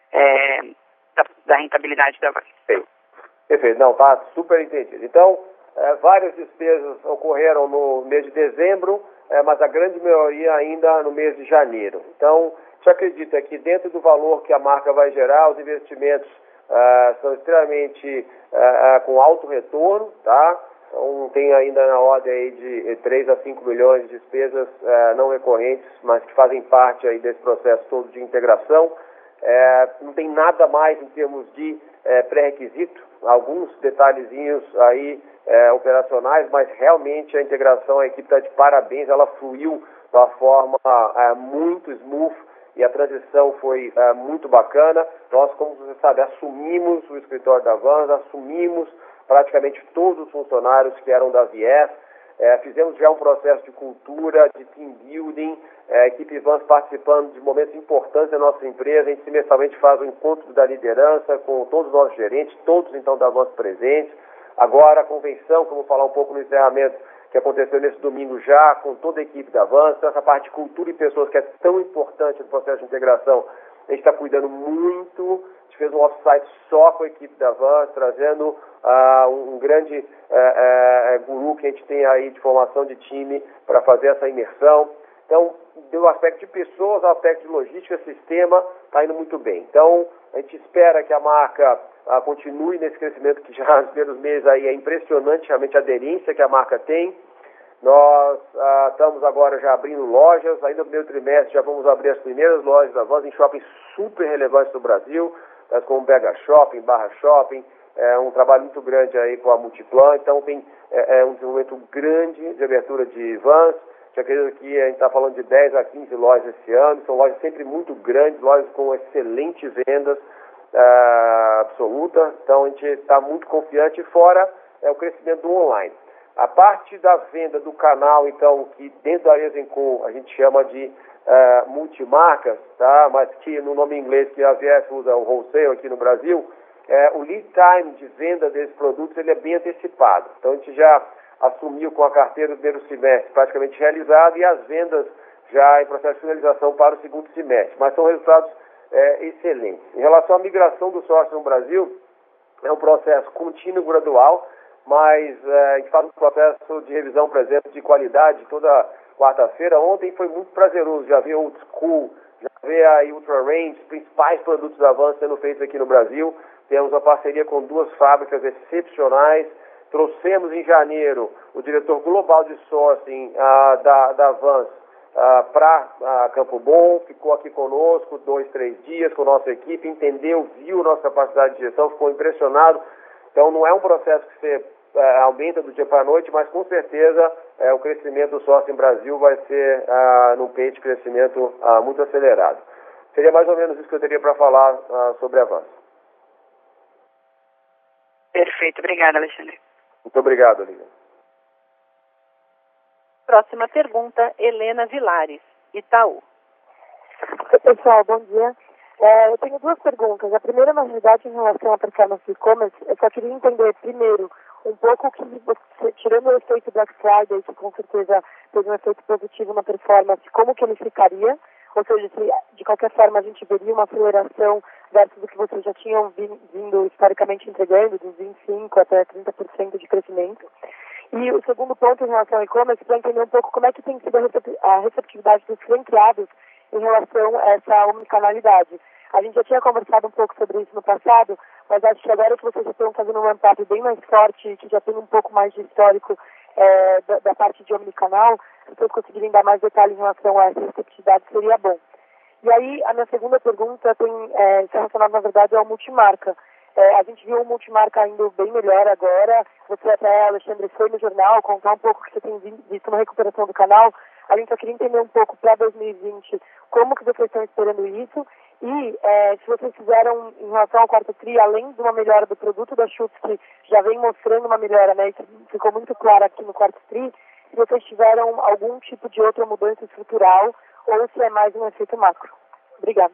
da rentabilidade da Vans? Perfeito, não, tá super entendido. Então, várias despesas ocorreram no mês de dezembro, mas a grande maioria ainda no mês de janeiro. Então, a gente acredita que dentro do valor que a marca vai gerar, os investimentos são extremamente com alto retorno, tá? Então, tem ainda na ordem aí de 3 a 5 milhões de despesas não recorrentes, mas que fazem parte aí desse processo todo de integração. Não tem nada mais em termos de pré-requisito, alguns detalhezinhos aí operacionais, mas realmente a integração, a equipe está de parabéns, ela fluiu de uma forma muito smooth e a transição foi muito bacana. Nós, como você sabe, assumimos o escritório da Vans, assumimos praticamente todos os funcionários que eram da Viés, fizemos já um processo de cultura, de team building, a equipe Vans participando de momentos importantes da nossa empresa. A gente semestralmente faz o encontro da liderança com todos os nossos gerentes, todos então da Vans presentes. Agora a convenção, que eu vou falar um pouco no encerramento, que aconteceu nesse domingo já, com toda a equipe da Vans. Então, essa parte de cultura e pessoas que é tão importante no processo de integração, A gente está cuidando muito, a gente fez um off-site só com a equipe da Vans, trazendo um grande guru que a gente tem aí de formação de time para fazer essa imersão. Então, do aspecto de pessoas ao aspecto de logística, sistema, está indo muito bem. Então, a gente espera que a marca continue nesse crescimento que já nos primeiros meses aí é impressionante realmente a aderência que a marca tem. Nós estamos agora já abrindo lojas, ainda no primeiro trimestre já vamos abrir as primeiras lojas da Vans em shoppings super relevantes do Brasil, como BH Shopping, Barra Shopping, um trabalho muito grande aí com a Multiplan, então tem um desenvolvimento grande de abertura de Vans. Eu acredito que a gente está falando de 10 a 15 lojas esse ano, são lojas sempre muito grandes, lojas com excelentes vendas absoluta, então a gente está muito confiante, fora o crescimento do online. A parte da venda do canal, então, que dentro da Arezo&Co a gente chama de multimarcas, tá? Mas que no nome em inglês que a VF usa o wholesale aqui no Brasil, o lead time de venda desses produtos ele é bem antecipado. Então a gente já assumiu com a carteira do primeiro semestre praticamente realizado e as vendas já em processo de finalização para o segundo semestre. Mas são resultados excelentes. Em relação à migração do sócio no Brasil, é um processo contínuo e gradual, mas a gente faz um processo de revisão, por exemplo, de qualidade toda quarta-feira. Ontem foi muito prazeroso, já ver Old School, já ver a Ultra Range, os principais produtos da Vans sendo feitos aqui no Brasil. Temos uma parceria com 2 fábricas excepcionais. Trouxemos em janeiro o diretor global de sourcing da Vans para Campo Bom, ficou aqui conosco 2, 3 dias com a nossa equipe, entendeu, viu nossa capacidade de gestão, ficou impressionado. Então não é um processo que você aumenta do dia para a noite, mas com certeza o crescimento do sourcing Brasil vai ser num pace de crescimento muito acelerado. Seria mais ou menos isso que eu teria para falar sobre a Vans. Perfeito, obrigada, Alexandre. Muito obrigado, Olivia. Próxima pergunta, Helena Vilares, Itaú. Oi, pessoal, bom dia. Eu tenho 2 perguntas. A primeira, na verdade, em relação à performance do e-commerce, eu só queria entender, primeiro, um pouco que você, tirando o efeito Black Friday, que com certeza teve um efeito positivo na performance, como que ele ficaria? Ou seja, se de qualquer forma a gente veria uma aceleração versus o que vocês já tinham vindo historicamente entregando, dos 25% até 30% de crescimento. E o segundo ponto em relação ao e-commerce, para entender um pouco como é que tem sido a receptividade dos franqueados em relação a essa omnicanalidade. A gente já tinha conversado um pouco sobre isso no passado, mas acho que agora que vocês estão fazendo um ramp-up bem mais forte, que já tem um pouco mais de histórico da parte de omnicanal, se vocês conseguirem dar mais detalhes em relação a essa receptividade, seria bom. E aí, a minha segunda pergunta tem relacionada, na verdade, ao multimarca. A gente viu o multimarca indo bem melhor agora. Você até, Alexandre, foi no jornal contar um pouco que você tem visto uma recuperação do canal. A gente só queria entender um pouco para 2020 como que vocês estão esperando isso e se vocês fizeram em relação ao quarto tri, além de uma melhora do produto da Schutz, que já vem mostrando uma melhora, né? Isso ficou muito claro aqui no quarto tri, se vocês tiveram algum tipo de outra mudança estrutural ou se é mais um efeito macro. Obrigada.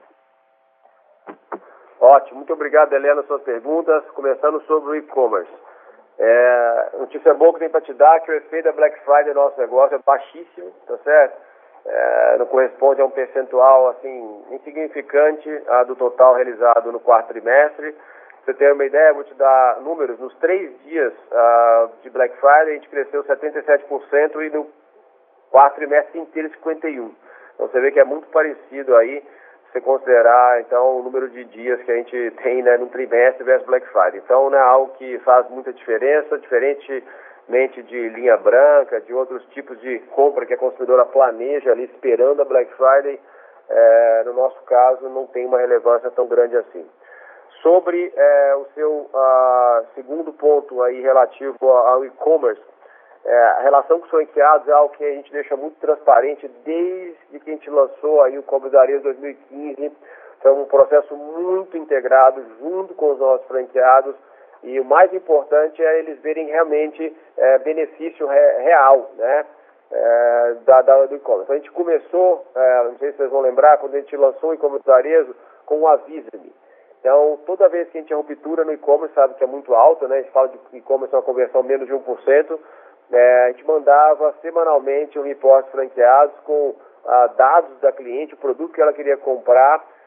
Ótimo, muito obrigado, Helena, suas perguntas. Começando sobre o e-commerce. Notícia boa que tem para te dar que o efeito da Black Friday no nosso negócio é baixíssimo, tá certo? Não corresponde a um percentual assim insignificante do total realizado no quarto trimestre. Pra você ter uma ideia, vou te dar números. Nos 3 dias de Black Friday, a gente cresceu 77% e no quarto trimestre inteiro 51%. Então você vê que é muito parecido aí, se você considerar então o número de dias que a gente tem, né, no trimestre versus Black Friday. Então não é algo que faz muita diferença, diferentemente de linha branca, de outros tipos de compra que a consumidora planeja ali esperando a Black Friday, no nosso caso não tem uma relevância tão grande assim. Sobre o seu segundo ponto aí relativo ao e-commerce, a relação com os franqueados é algo que a gente deixa muito transparente desde que a gente lançou aí o e-commerce da Arezo 2015. Foi um processo muito integrado junto com os nossos franqueados e o mais importante é eles verem realmente benefício real, né, do e-commerce. Então, a gente começou, não sei se vocês vão lembrar, quando a gente lançou o e-commerce da Arezo com o Avisa-me. Então, toda vez que a gente tem ruptura no e-commerce, sabe que é muito alta, né? A gente fala de e-commerce uma conversão menos de 1%. A gente mandava semanalmente um report franqueados com dados da cliente, o produto que ela queria comprar,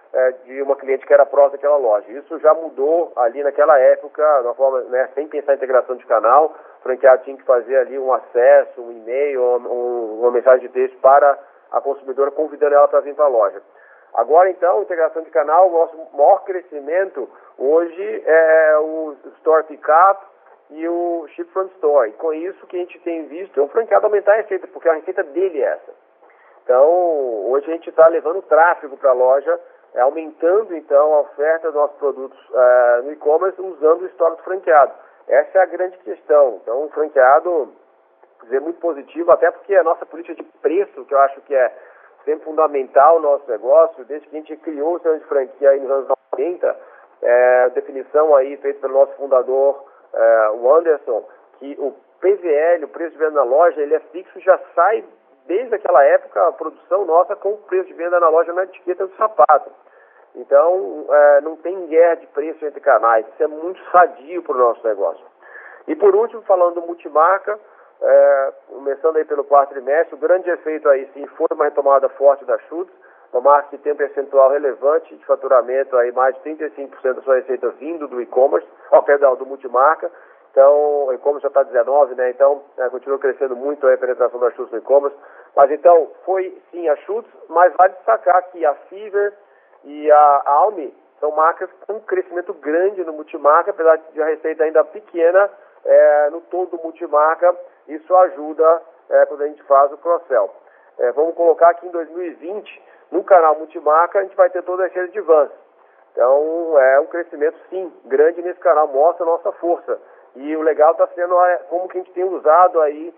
de uma cliente que era próxima daquela loja. Isso já mudou ali naquela época, de uma forma, né, sem pensar em integração de canal. O franqueado tinha que fazer ali um acesso, um e-mail, uma mensagem de texto para a consumidora, convidando ela para vir para a loja. Agora, então, integração de canal, o nosso maior crescimento hoje é o Store Pickup e o Ship from Store. E com isso, o que a gente tem visto é o franqueado aumentar a receita, porque a receita dele é essa. Então, hoje a gente está levando tráfego para a loja, aumentando, então, a oferta dos nossos produtos no e-commerce usando o estoque do franqueado. Essa é a grande questão. Então, o franqueado é muito positivo, até porque a nossa política de preço, que eu acho que é sempre fundamental no nosso negócio, desde que a gente criou o sistema de franquia aí nos anos 90, definição aí feita pelo nosso fundador, o Anderson, que o PVL, o preço de venda na loja, ele é fixo, já sai desde aquela época a produção nossa com o preço de venda na loja na etiqueta do sapato. Então, não tem guerra de preço entre canais, isso é muito sadio para o nosso negócio. E por último, falando do multimarca, começando aí pelo quarto trimestre, o grande efeito aí sim foi uma retomada forte da Schutz, uma marca que tem um percentual relevante de faturamento, aí mais de 35% da sua receita vindo do e-commerce, do multimarca. Então, o e-commerce já está 19%, né? Então, continua crescendo muito a penetração da Schutz no e-commerce. Mas então, foi sim a Schutz, mas vale destacar que a Fever e a Almi são marcas com um crescimento grande no multimarca, apesar de a receita ainda pequena no todo do multimarca. Isso ajuda quando a gente faz o cross-sell. Vamos colocar que em 2020, no canal multimarca, a gente vai ter toda a receita de Vans. Então, é um crescimento, sim, grande nesse canal, mostra a nossa força. E o legal está sendo como que a gente tem usado aí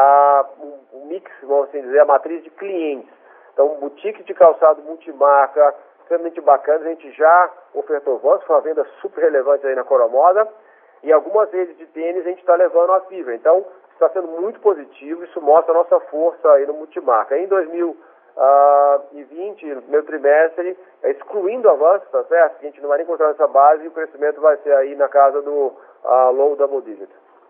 o mix, vamos assim dizer, a matriz de clientes. Então, boutique de calçado multimarca, extremamente bacana, a gente já ofertou Vans, foi uma venda super relevante aí na Coromoda, e algumas redes de tênis a gente está levando a Fever. Então, está sendo muito positivo, isso mostra a nossa força aí no multimarca. Em 2020, no primeiro trimestre, excluindo a Vans, tá certo? A gente não vai nem encontrar essa base e o crescimento vai ser aí na casa do low double digit.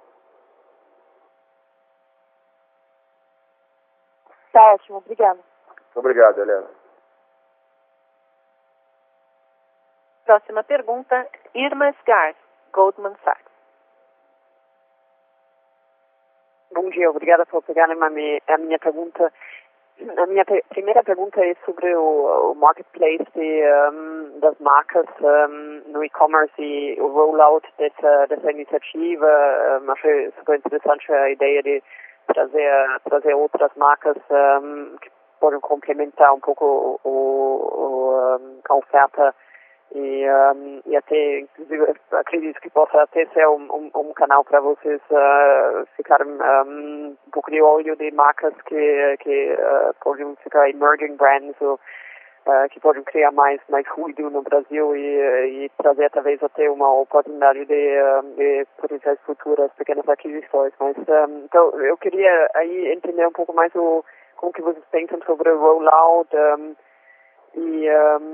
Tá ótimo, obrigada. Obrigado, Helena. Próxima pergunta, Irma Sgar, Goldman Sachs. Bom dia, obrigada por pegar a minha pergunta. A minha primeira pergunta é sobre o marketplace das marcas no e-commerce e o rollout dessa iniciativa. Achei super interessante a ideia de trazer outras marcas que podem complementar um pouco a oferta e até, inclusive, acredito que possa até ser um canal para vocês ficarem um pouco de olho de marcas que podem ficar emerging brands ou que podem criar mais ruído no Brasil e trazer talvez até uma oportunidade de potenciais futuras pequenas aquisições. Mas então eu queria aí entender um pouco mais como que vocês pensam sobre o rollout e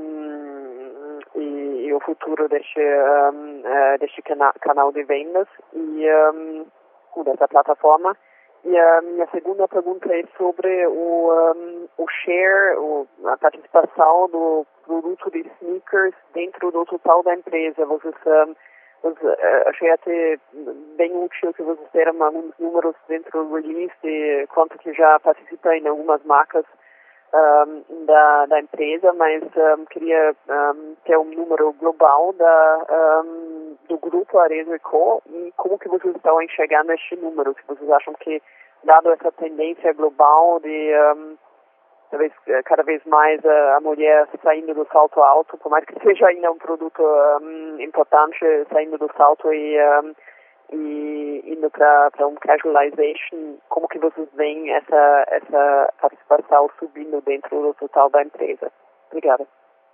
o futuro deste canal de vendas e dessa plataforma. E a minha segunda pergunta é sobre o share, a participação do produto de sneakers dentro do total da empresa. Achei até bem útil que vocês deram alguns números dentro do release de quanto que já participa em algumas marcas da empresa, mas queria ter um número global do grupo Arezzo & Co. E como que vocês estão enxergando este número? Se vocês acham que, dado essa tendência global de talvez cada vez mais a mulher saindo do salto alto, por mais que seja ainda um produto importante, saindo do salto e indo para um casualization, como que vocês veem essa participação subindo dentro do total da empresa? Obrigada.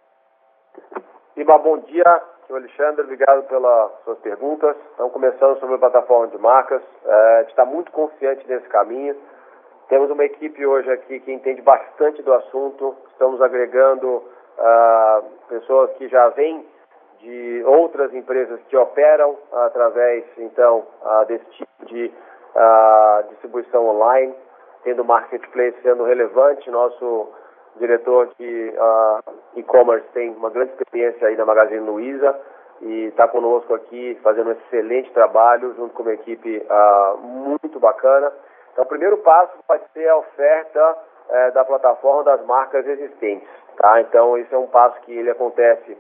Iba, bom dia. Aqui é o Alexandre, obrigado pelas suas perguntas. Estamos começando sobre a plataforma de marcas. A gente está muito confiante nesse caminho. Temos uma equipe hoje aqui que entende bastante do assunto. Estamos agregando pessoas que já vêm de outras empresas que operam através, então, desse tipo de distribuição online, tendo o marketplace sendo relevante. Nosso diretor de e-commerce, tem uma grande experiência aí na Magazine Luiza e está conosco aqui fazendo um excelente trabalho junto com uma equipe muito bacana. Então, o primeiro passo vai ser a oferta da plataforma das marcas existentes, tá? Então, esse é um passo que ele acontece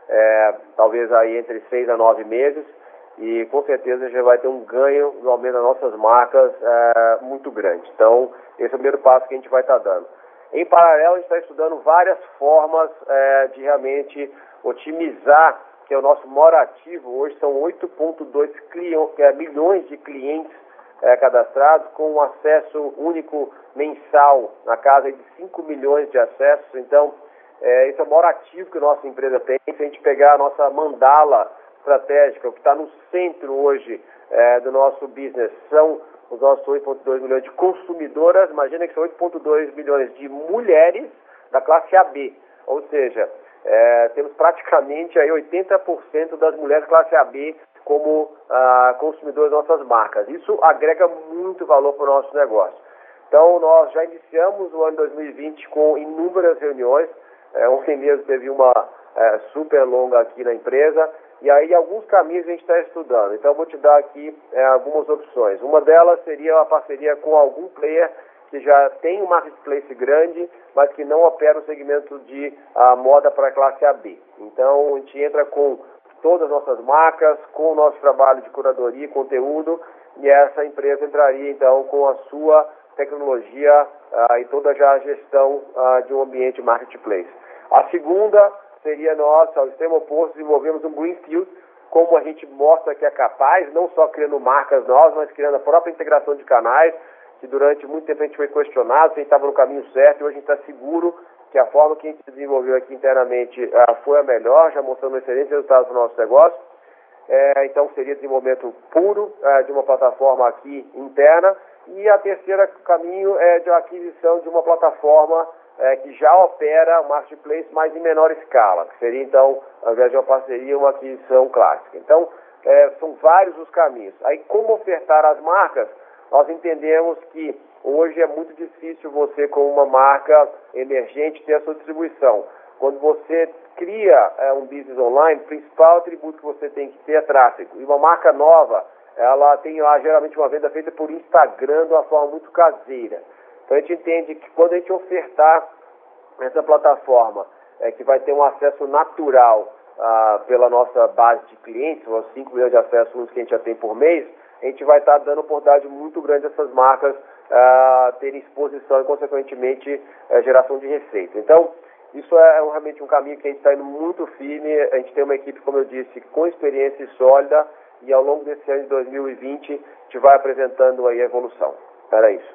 talvez aí entre 6 a 9 meses e com certeza a gente vai ter um ganho no aumento das nossas marcas muito grande. Então, esse é o primeiro passo que a gente vai estar dando. Em paralelo, a gente está estudando várias formas de realmente otimizar, que é o nosso maior ativo. Hoje são 8,2 milhões de clientes cadastrados, com um acesso único mensal na casa de 5 milhões de acessos. Então, esse é o maior ativo que a nossa empresa tem. Se a gente pegar a nossa mandala estratégica, o que está no centro hoje do nosso business, são os nossos 8,2 milhões de consumidoras. Imagina que são 8,2 milhões de mulheres da classe AB, ou seja, temos praticamente aí 80% das mulheres classe AB como consumidoras das nossas marcas. Isso agrega muito valor para o nosso negócio. Então, nós já iniciamos o ano 2020 com inúmeras reuniões. Ontem mesmo teve uma super longa aqui na empresa. E aí, alguns caminhos a gente está estudando. Então, eu vou te dar aqui algumas opções. Uma delas seria uma parceria com algum player que já tem um marketplace grande, mas que não opera o segmento de moda para a classe AB. Então, a gente entra com todas as nossas marcas, com o nosso trabalho de curadoria e conteúdo, e essa empresa entraria, então, com a sua tecnologia e toda já a gestão de um ambiente marketplace. A segunda seria nós, ao extremo oposto, desenvolvemos um Greenfield, como a gente mostra que é capaz, não só criando marcas novas, mas criando a própria integração de canais, que durante muito tempo a gente foi questionado se a gente estava no caminho certo, e hoje a gente está seguro que a forma que a gente desenvolveu aqui internamente foi a melhor, já mostrando excelentes resultados para o nosso negócio. Então seria desenvolvimento puro de uma plataforma aqui interna. E a terceira caminho é de aquisição de uma plataforma que já opera o marketplace, mas em menor escala, que seria então, ao invés de uma parceria, uma aquisição clássica. Então, são vários os caminhos. Aí, como ofertar as marcas? Nós entendemos que hoje é muito difícil você, com uma marca emergente, ter a sua distribuição. Quando você cria um business online, o principal atributo que você tem que ter é tráfego. E uma marca nova, ela tem lá geralmente uma venda feita por Instagram de uma forma muito caseira. Então a gente entende que quando a gente ofertar essa plataforma, que vai ter um acesso natural pela nossa base de clientes, os 5 milhões de acessos que a gente já tem por mês, a gente vai estar dando oportunidade muito grande a essas marcas terem exposição e, consequentemente, geração de receita. Então, isso é realmente um caminho que a gente está indo muito firme. A gente tem uma equipe, como eu disse, com experiência e sólida, e ao longo desse ano de 2020 a gente vai apresentando aí a evolução. Era isso.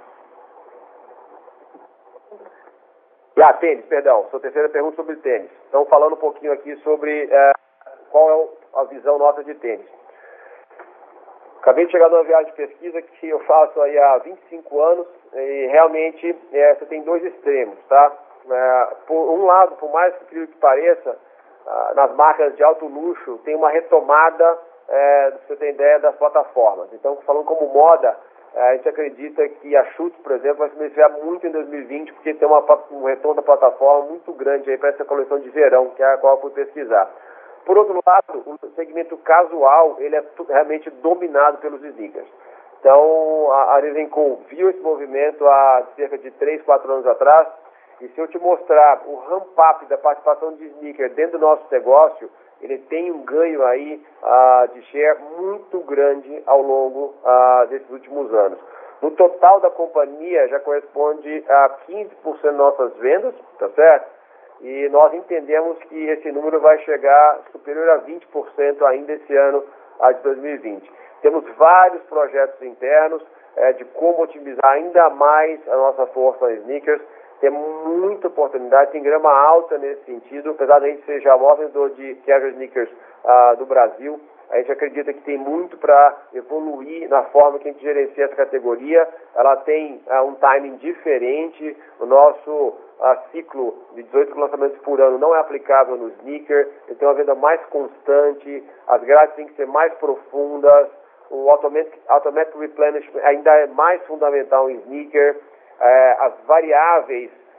Tênis, perdão. Sua terceira pergunta sobre tênis. Então, falando um pouquinho aqui sobre qual é a visão nossa de tênis. Acabei de chegar numa viagem de pesquisa que eu faço aí há 25 anos e realmente você tem dois extremos, tá? Por um lado, por mais incrível que pareça, nas marcas de alto luxo tem uma retomada, você tem ideia, das plataformas. Então, falando como moda, a gente acredita que a Schutz, por exemplo, vai se beneficiar muito em 2020, porque tem um retorno da plataforma muito grande aí para essa coleção de verão, que é a qual eu fui pesquisar. Por outro lado, o segmento casual, ele é realmente dominado pelos sneakers. Então, a Rivenco viu esse movimento há cerca de 3, 4 anos atrás, e se eu te mostrar o ramp-up da participação de sneaker dentro do nosso negócio, ele tem um ganho aí de share muito grande ao longo desses últimos anos. No total da companhia, já corresponde a 15% das nossas vendas, tá certo? E nós entendemos que esse número vai chegar superior a 20% ainda esse ano de 2020. Temos vários projetos internos de como otimizar ainda mais a nossa força em sneakers. Tem muita oportunidade, tem grama alta nesse sentido, apesar de a gente ser já o maior vendedor de casual sneakers do Brasil. A gente acredita que tem muito para evoluir na forma que a gente gerencia essa categoria. Ela tem um timing diferente. O nosso ciclo de 18 lançamentos por ano não é aplicável no sneaker. Ele tem uma venda mais constante, as grades têm que ser mais profundas, o automatic replenishment ainda é mais fundamental em sneaker. As variáveis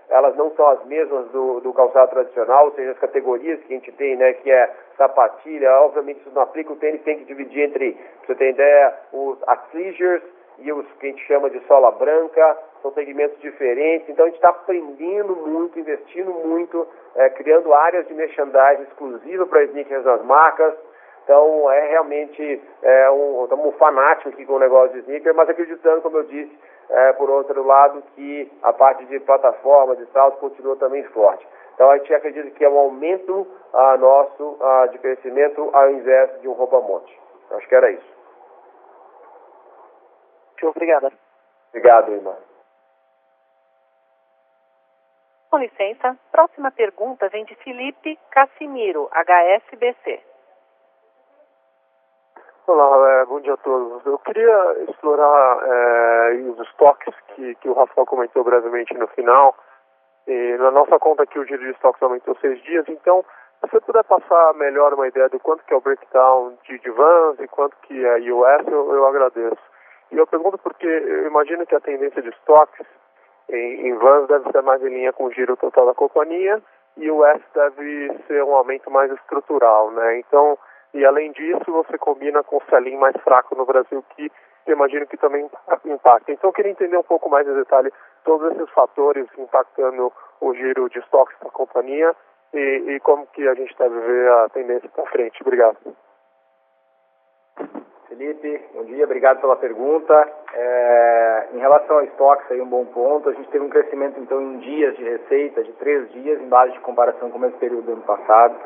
elas não são as mesmas do calçado tradicional, ou seja, as categorias que a gente tem, né, que é sapatilha, obviamente isso não aplica, o tênis tem que dividir entre, pra você ter ideia, os athleisures e os que a gente chama de sola branca, são segmentos diferentes, então a gente está aprendendo muito, investindo muito, criando áreas de merchandising exclusiva para sneakers nas marcas. Então, realmente, estamos fanáticos aqui com o negócio de sneaker, mas acreditando, como eu disse, por outro lado, que a parte de plataforma, de salto, continua também forte. Então, a gente acredita que é um aumento nosso de crescimento ao invés de um rouba-monte. Acho que era isso. Obrigada. Obrigado, irmã. Com licença, próxima pergunta vem de Felipe Cassimiro, HSBC. Olá, bom dia a todos. Eu queria explorar os estoques que o Rafael comentou brevemente no final. E na nossa conta aqui o giro de estoques aumentou 6 dias, então se você puder passar melhor uma ideia do quanto que é o breakdown de Vans e quanto que é US, eu agradeço. E eu pergunto porque eu imagino que a tendência de estoques em Vans deve ser mais em linha com o giro total da companhia e o US deve ser um aumento mais estrutural, né? Então, e além disso, você combina com o sell-in mais fraco no Brasil, que eu imagino que também impacta. Então, eu queria entender um pouco mais em detalhe todos esses fatores impactando o giro de estoques da companhia e como que a gente deve ver a tendência para frente. Obrigado. Felipe, bom dia, obrigado pela pergunta. Em relação a estoques, aí um bom ponto. A gente teve um crescimento, então, em dias de receita, de 3 dias, em base de comparação com o mesmo período do ano passado.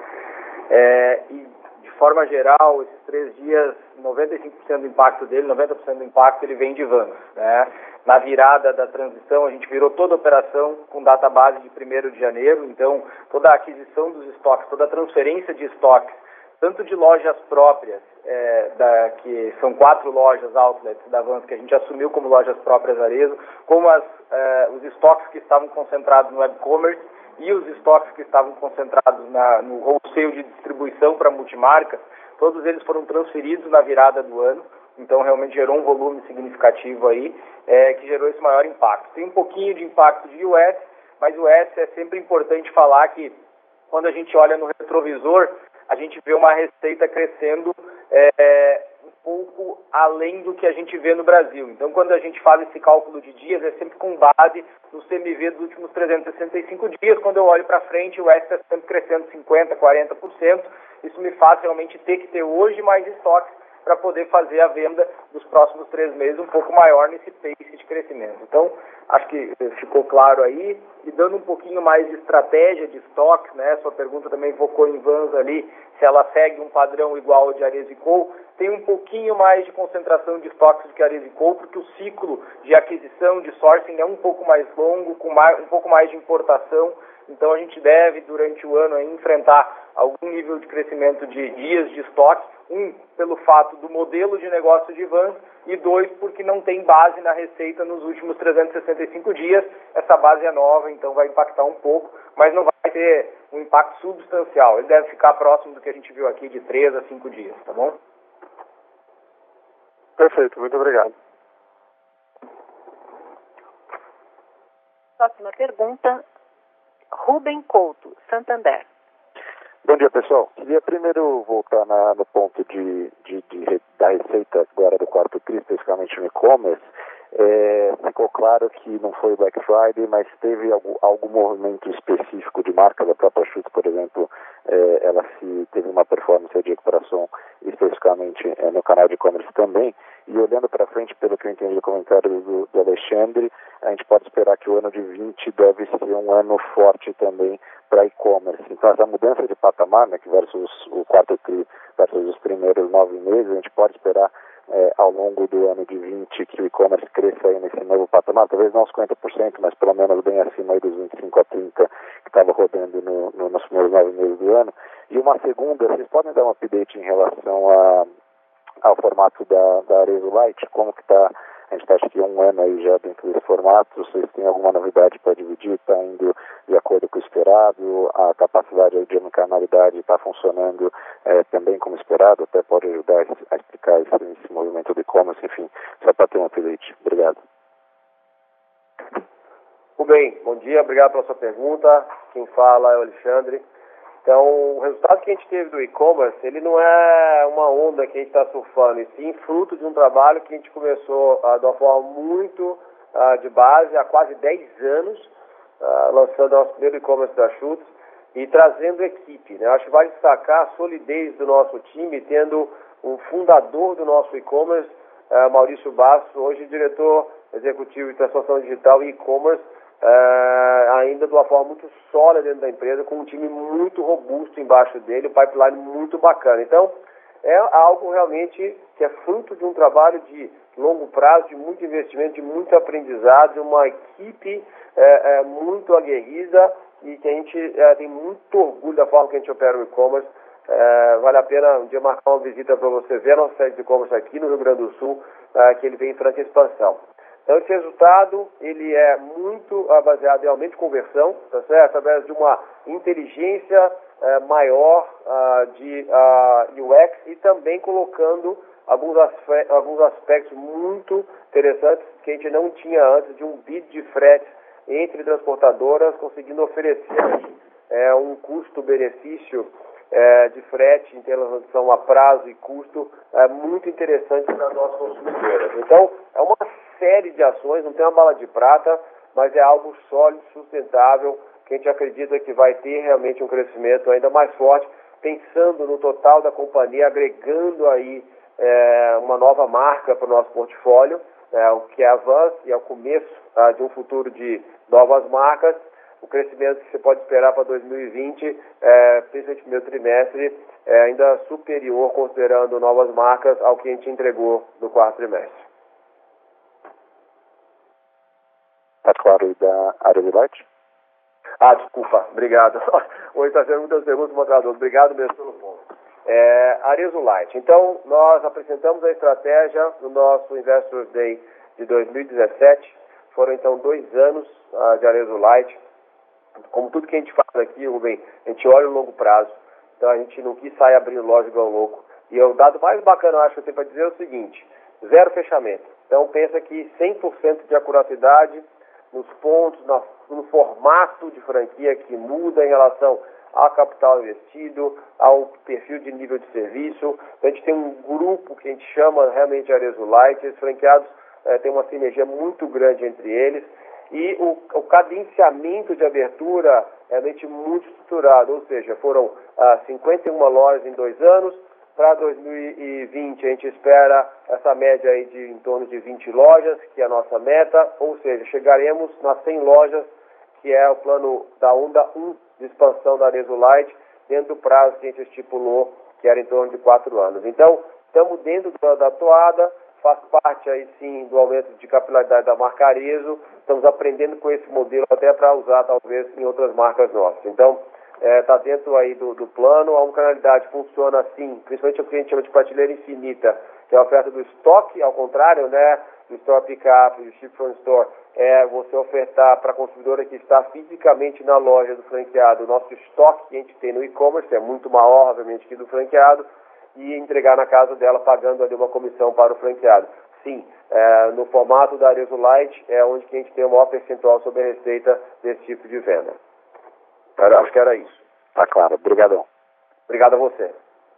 E, de forma geral, esses 3 dias, 95% do impacto dele, 90% do impacto, ele vem de Vans, né? Na virada da transição, a gente virou toda a operação com data base de 1º de janeiro, então, toda a aquisição dos estoques, toda a transferência de estoques, tanto de lojas próprias, que são 4 lojas outlets da Vans que a gente assumiu como lojas próprias Arezzo, como os estoques que estavam concentrados no web-commerce e os estoques que estavam concentrados no wholesale de distribuição para multimarcas, todos eles foram transferidos na virada do ano, então realmente gerou um volume significativo aí, que gerou esse maior impacto. Tem um pouquinho de impacto de US, mas o US é sempre importante falar que quando a gente olha no retrovisor, a gente vê uma receita crescendo um pouco além do que a gente vê no Brasil. Então, quando a gente faz esse cálculo de dias, é sempre com base no CMV dos últimos 365 dias. Quando eu olho para frente, o S está sempre crescendo 50%, 40%. Isso me faz realmente ter que ter hoje mais estoques para poder fazer a venda dos próximos 3 meses um pouco maior nesse pace de crescimento. Então, acho que ficou claro aí. E dando um pouquinho mais de estratégia de estoques, né? Sua pergunta também focou em Vans ali, se ela segue um padrão igual ao de Arezzo & Co. Tem um pouquinho mais de concentração de estoques do que Arezzo & Co, porque o ciclo de aquisição, de sourcing é um pouco mais longo, com um pouco mais de importação. Então, a gente deve, durante o ano, enfrentar algum nível de crescimento de dias de estoque. 1, pelo fato do modelo de negócio de Vans, e 2, porque não tem base na receita nos últimos 365 dias. Essa base é nova, então vai impactar um pouco, mas não vai ter um impacto substancial. Ele deve ficar próximo do que a gente viu aqui, de 3 a 5 dias, tá bom? Perfeito, muito obrigado. Próxima pergunta, Rubem Couto, Santander. Bom dia, pessoal. Queria primeiro voltar no ponto da receita agora do quarto TRI, especificamente no e-commerce. Ficou claro que não foi Black Friday, mas teve algum movimento específico de marca da própria Schutz, por exemplo, ela teve uma performance de recuperação especificamente no canal de e-commerce também. E olhando para frente, pelo que eu entendi do comentário do Alexandre, a gente pode esperar que o ano de 20 deve ser um ano forte também para e-commerce. Então, essa mudança de patamar, né, que versus o quarto TRI, versus os primeiros 9 meses, a gente pode esperar ao longo do ano de 20 que o e-commerce cresça aí nesse novo patamar, talvez não os 50%, mas pelo menos bem acima aí dos 25 a 30 que estava rodando nos primeiros 9 meses do ano. E uma segunda, vocês podem dar um update em relação ao formato da Arezzo Light, como que está, a gente está acho que 1 ano aí já dentro desse formato, vocês têm alguma novidade para dividir, está indo de acordo com o esperado, a capacidade de omnicanalidade está funcionando também como esperado, até pode ajudar a explicar esse movimento do e-commerce, enfim, só para ter um update. Obrigado. Rubem, bom dia, obrigado pela sua pergunta. Quem fala é o Alexandre. Então, o resultado que a gente teve do e-commerce, ele não é uma onda que a gente está surfando, e sim fruto de um trabalho que a gente começou de uma forma muito de base, há quase 10 anos, lançando nosso primeiro e-commerce da Schutz e trazendo equipe, né? Acho que vale destacar a solidez do nosso time, tendo um fundador do nosso e-commerce, Maurício Basso, hoje diretor executivo de transformação digital e e-commerce, ainda de uma forma muito sólida dentro da empresa, com um time muito robusto embaixo dele, um pipeline muito bacana. Então, é algo realmente que é fruto de um trabalho de longo prazo, de muito investimento, de muito aprendizado, de uma equipe muito aguerrida e que a gente tem muito orgulho da forma que a gente opera o e-commerce. Vale a pena um dia marcar uma visita para você ver a nossa sede de e-commerce aqui no Rio Grande do Sul, que ele vem em franca expansão. Então, esse resultado, ele é muito baseado em aumento de conversão, tá certo? Através de uma inteligência maior de UX e também colocando alguns aspectos muito interessantes que a gente não tinha antes, de um bid de frete entre transportadoras, conseguindo oferecer um custo-benefício de frete em relação a prazo e custo muito interessante para nós consumidores. Então, é uma série de ações, não tem uma bala de prata, mas é algo sólido, sustentável, que a gente acredita que vai ter realmente um crescimento ainda mais forte, pensando no total da companhia, agregando aí uma nova marca para o nosso portfólio, o que é a Vans, e é o começo de um futuro de novas marcas. O crescimento que você pode esperar para 2020, principalmente no primeiro trimestre, é ainda superior, considerando novas marcas, ao que a gente entregou no quarto trimestre. Tá claro, e da Arezzo-Lite? Desculpa, obrigado. Hoje está sendo muitas perguntas, moderador. Obrigado mesmo pelo ponto. Arezzo-Lite. Então, nós apresentamos a estratégia no nosso Investor Day de 2017. Foram, então, 2 anos de Arezzo-Lite. Como tudo que a gente faz aqui, Rubem, a gente olha o longo prazo. Então, a gente não quis sair abrindo loja igual louco. E o dado mais bacana, eu acho que eu tenho para dizer, é o seguinte: 0 fechamento. Então, pensa que 100% de acuracidade nos pontos, no formato de franquia que muda em relação ao capital investido, ao perfil de nível de serviço. Então, a gente tem um grupo que a gente chama realmente de Arezzo-Lite. Esses franqueados têm uma sinergia muito grande entre eles. E o cadenciamento de abertura é realmente muito estruturado, ou seja, foram 51 lojas em 2 anos. Para 2020 a gente espera essa média aí de em torno de 20 lojas, que é a nossa meta, ou seja, chegaremos nas 100 lojas, que é o plano da onda 1 de expansão da Arezzo-Lite, dentro do prazo que a gente estipulou, que era em torno de 4 anos. Então, estamos dentro da toada, faz parte aí sim do aumento de capilaridade da marca Arezzo, estamos aprendendo com esse modelo até para usar talvez em outras marcas nossas. Então, está dentro aí do plano. A omnicanalidade funciona assim, principalmente o que a gente chama de prateleira infinita, que é a oferta do estoque, ao contrário, né, do store pick-up, do ship from store, é você ofertar para a consumidora que está fisicamente na loja do franqueado o nosso estoque que a gente tem no e-commerce, é muito maior, obviamente, que do franqueado, e entregar na casa dela pagando ali uma comissão para o franqueado. Sim, no formato da Arezzo-Lite é onde que a gente tem o maior percentual sobre a receita desse tipo de venda. Acho que era isso. Tá claro, obrigadão. Obrigado a você.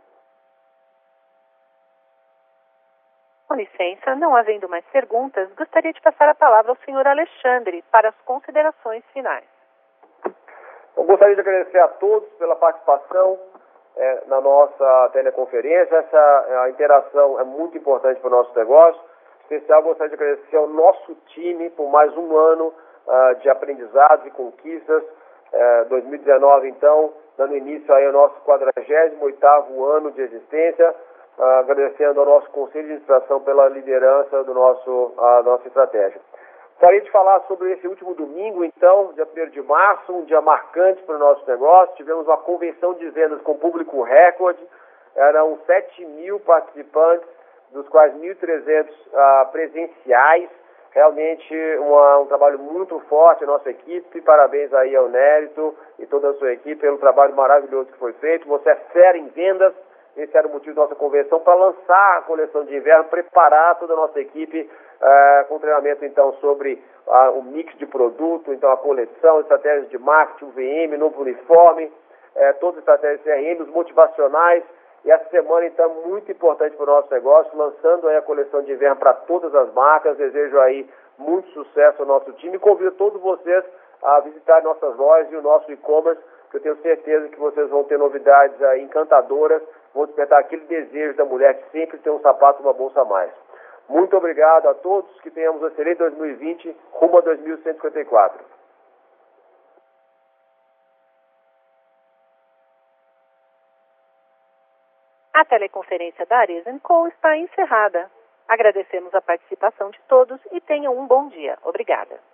Com licença, não havendo mais perguntas, gostaria de passar a palavra ao senhor Alexandre para as considerações finais. Eu gostaria de agradecer a todos pela participação na nossa teleconferência. A interação é muito importante para o nosso negócio. Em especial, gostaria de agradecer ao nosso time por mais um ano de aprendizados e conquistas. 2019, então, dando início aí ao nosso 48º ano de existência, agradecendo ao nosso Conselho de Administração pela liderança da nossa estratégia. Gostaria de falar sobre esse último domingo, então, dia 1º de março, um dia marcante para o nosso negócio. Tivemos uma convenção de vendas com público recorde, eram 7.000 participantes, dos quais 1.300 presenciais. Realmente um trabalho muito forte a nossa equipe. Parabéns aí ao Nérito e toda a sua equipe pelo trabalho maravilhoso que foi feito. Você é fera em vendas, esse era o motivo da nossa convenção, para lançar a coleção de inverno, preparar toda a nossa equipe com treinamento, então, sobre o mix de produto, então a coleção, estratégias de marketing, o VM, novo uniforme, todas as estratégias CRM, os motivacionais. E essa semana, então, é muito importante para o nosso negócio, lançando aí a coleção de inverno para todas as marcas. Desejo aí muito sucesso ao nosso time e convido todos vocês a visitar nossas lojas e o nosso e-commerce, que eu tenho certeza que vocês vão ter novidades encantadoras, vão despertar aquele desejo da mulher que sempre tem um sapato e uma bolsa a mais. Muito obrigado a todos, que tenhamos um excelente 2020 rumo a 2154. A teleconferência da Arezzo & Co está encerrada. Agradecemos a participação de todos e tenham um bom dia. Obrigada.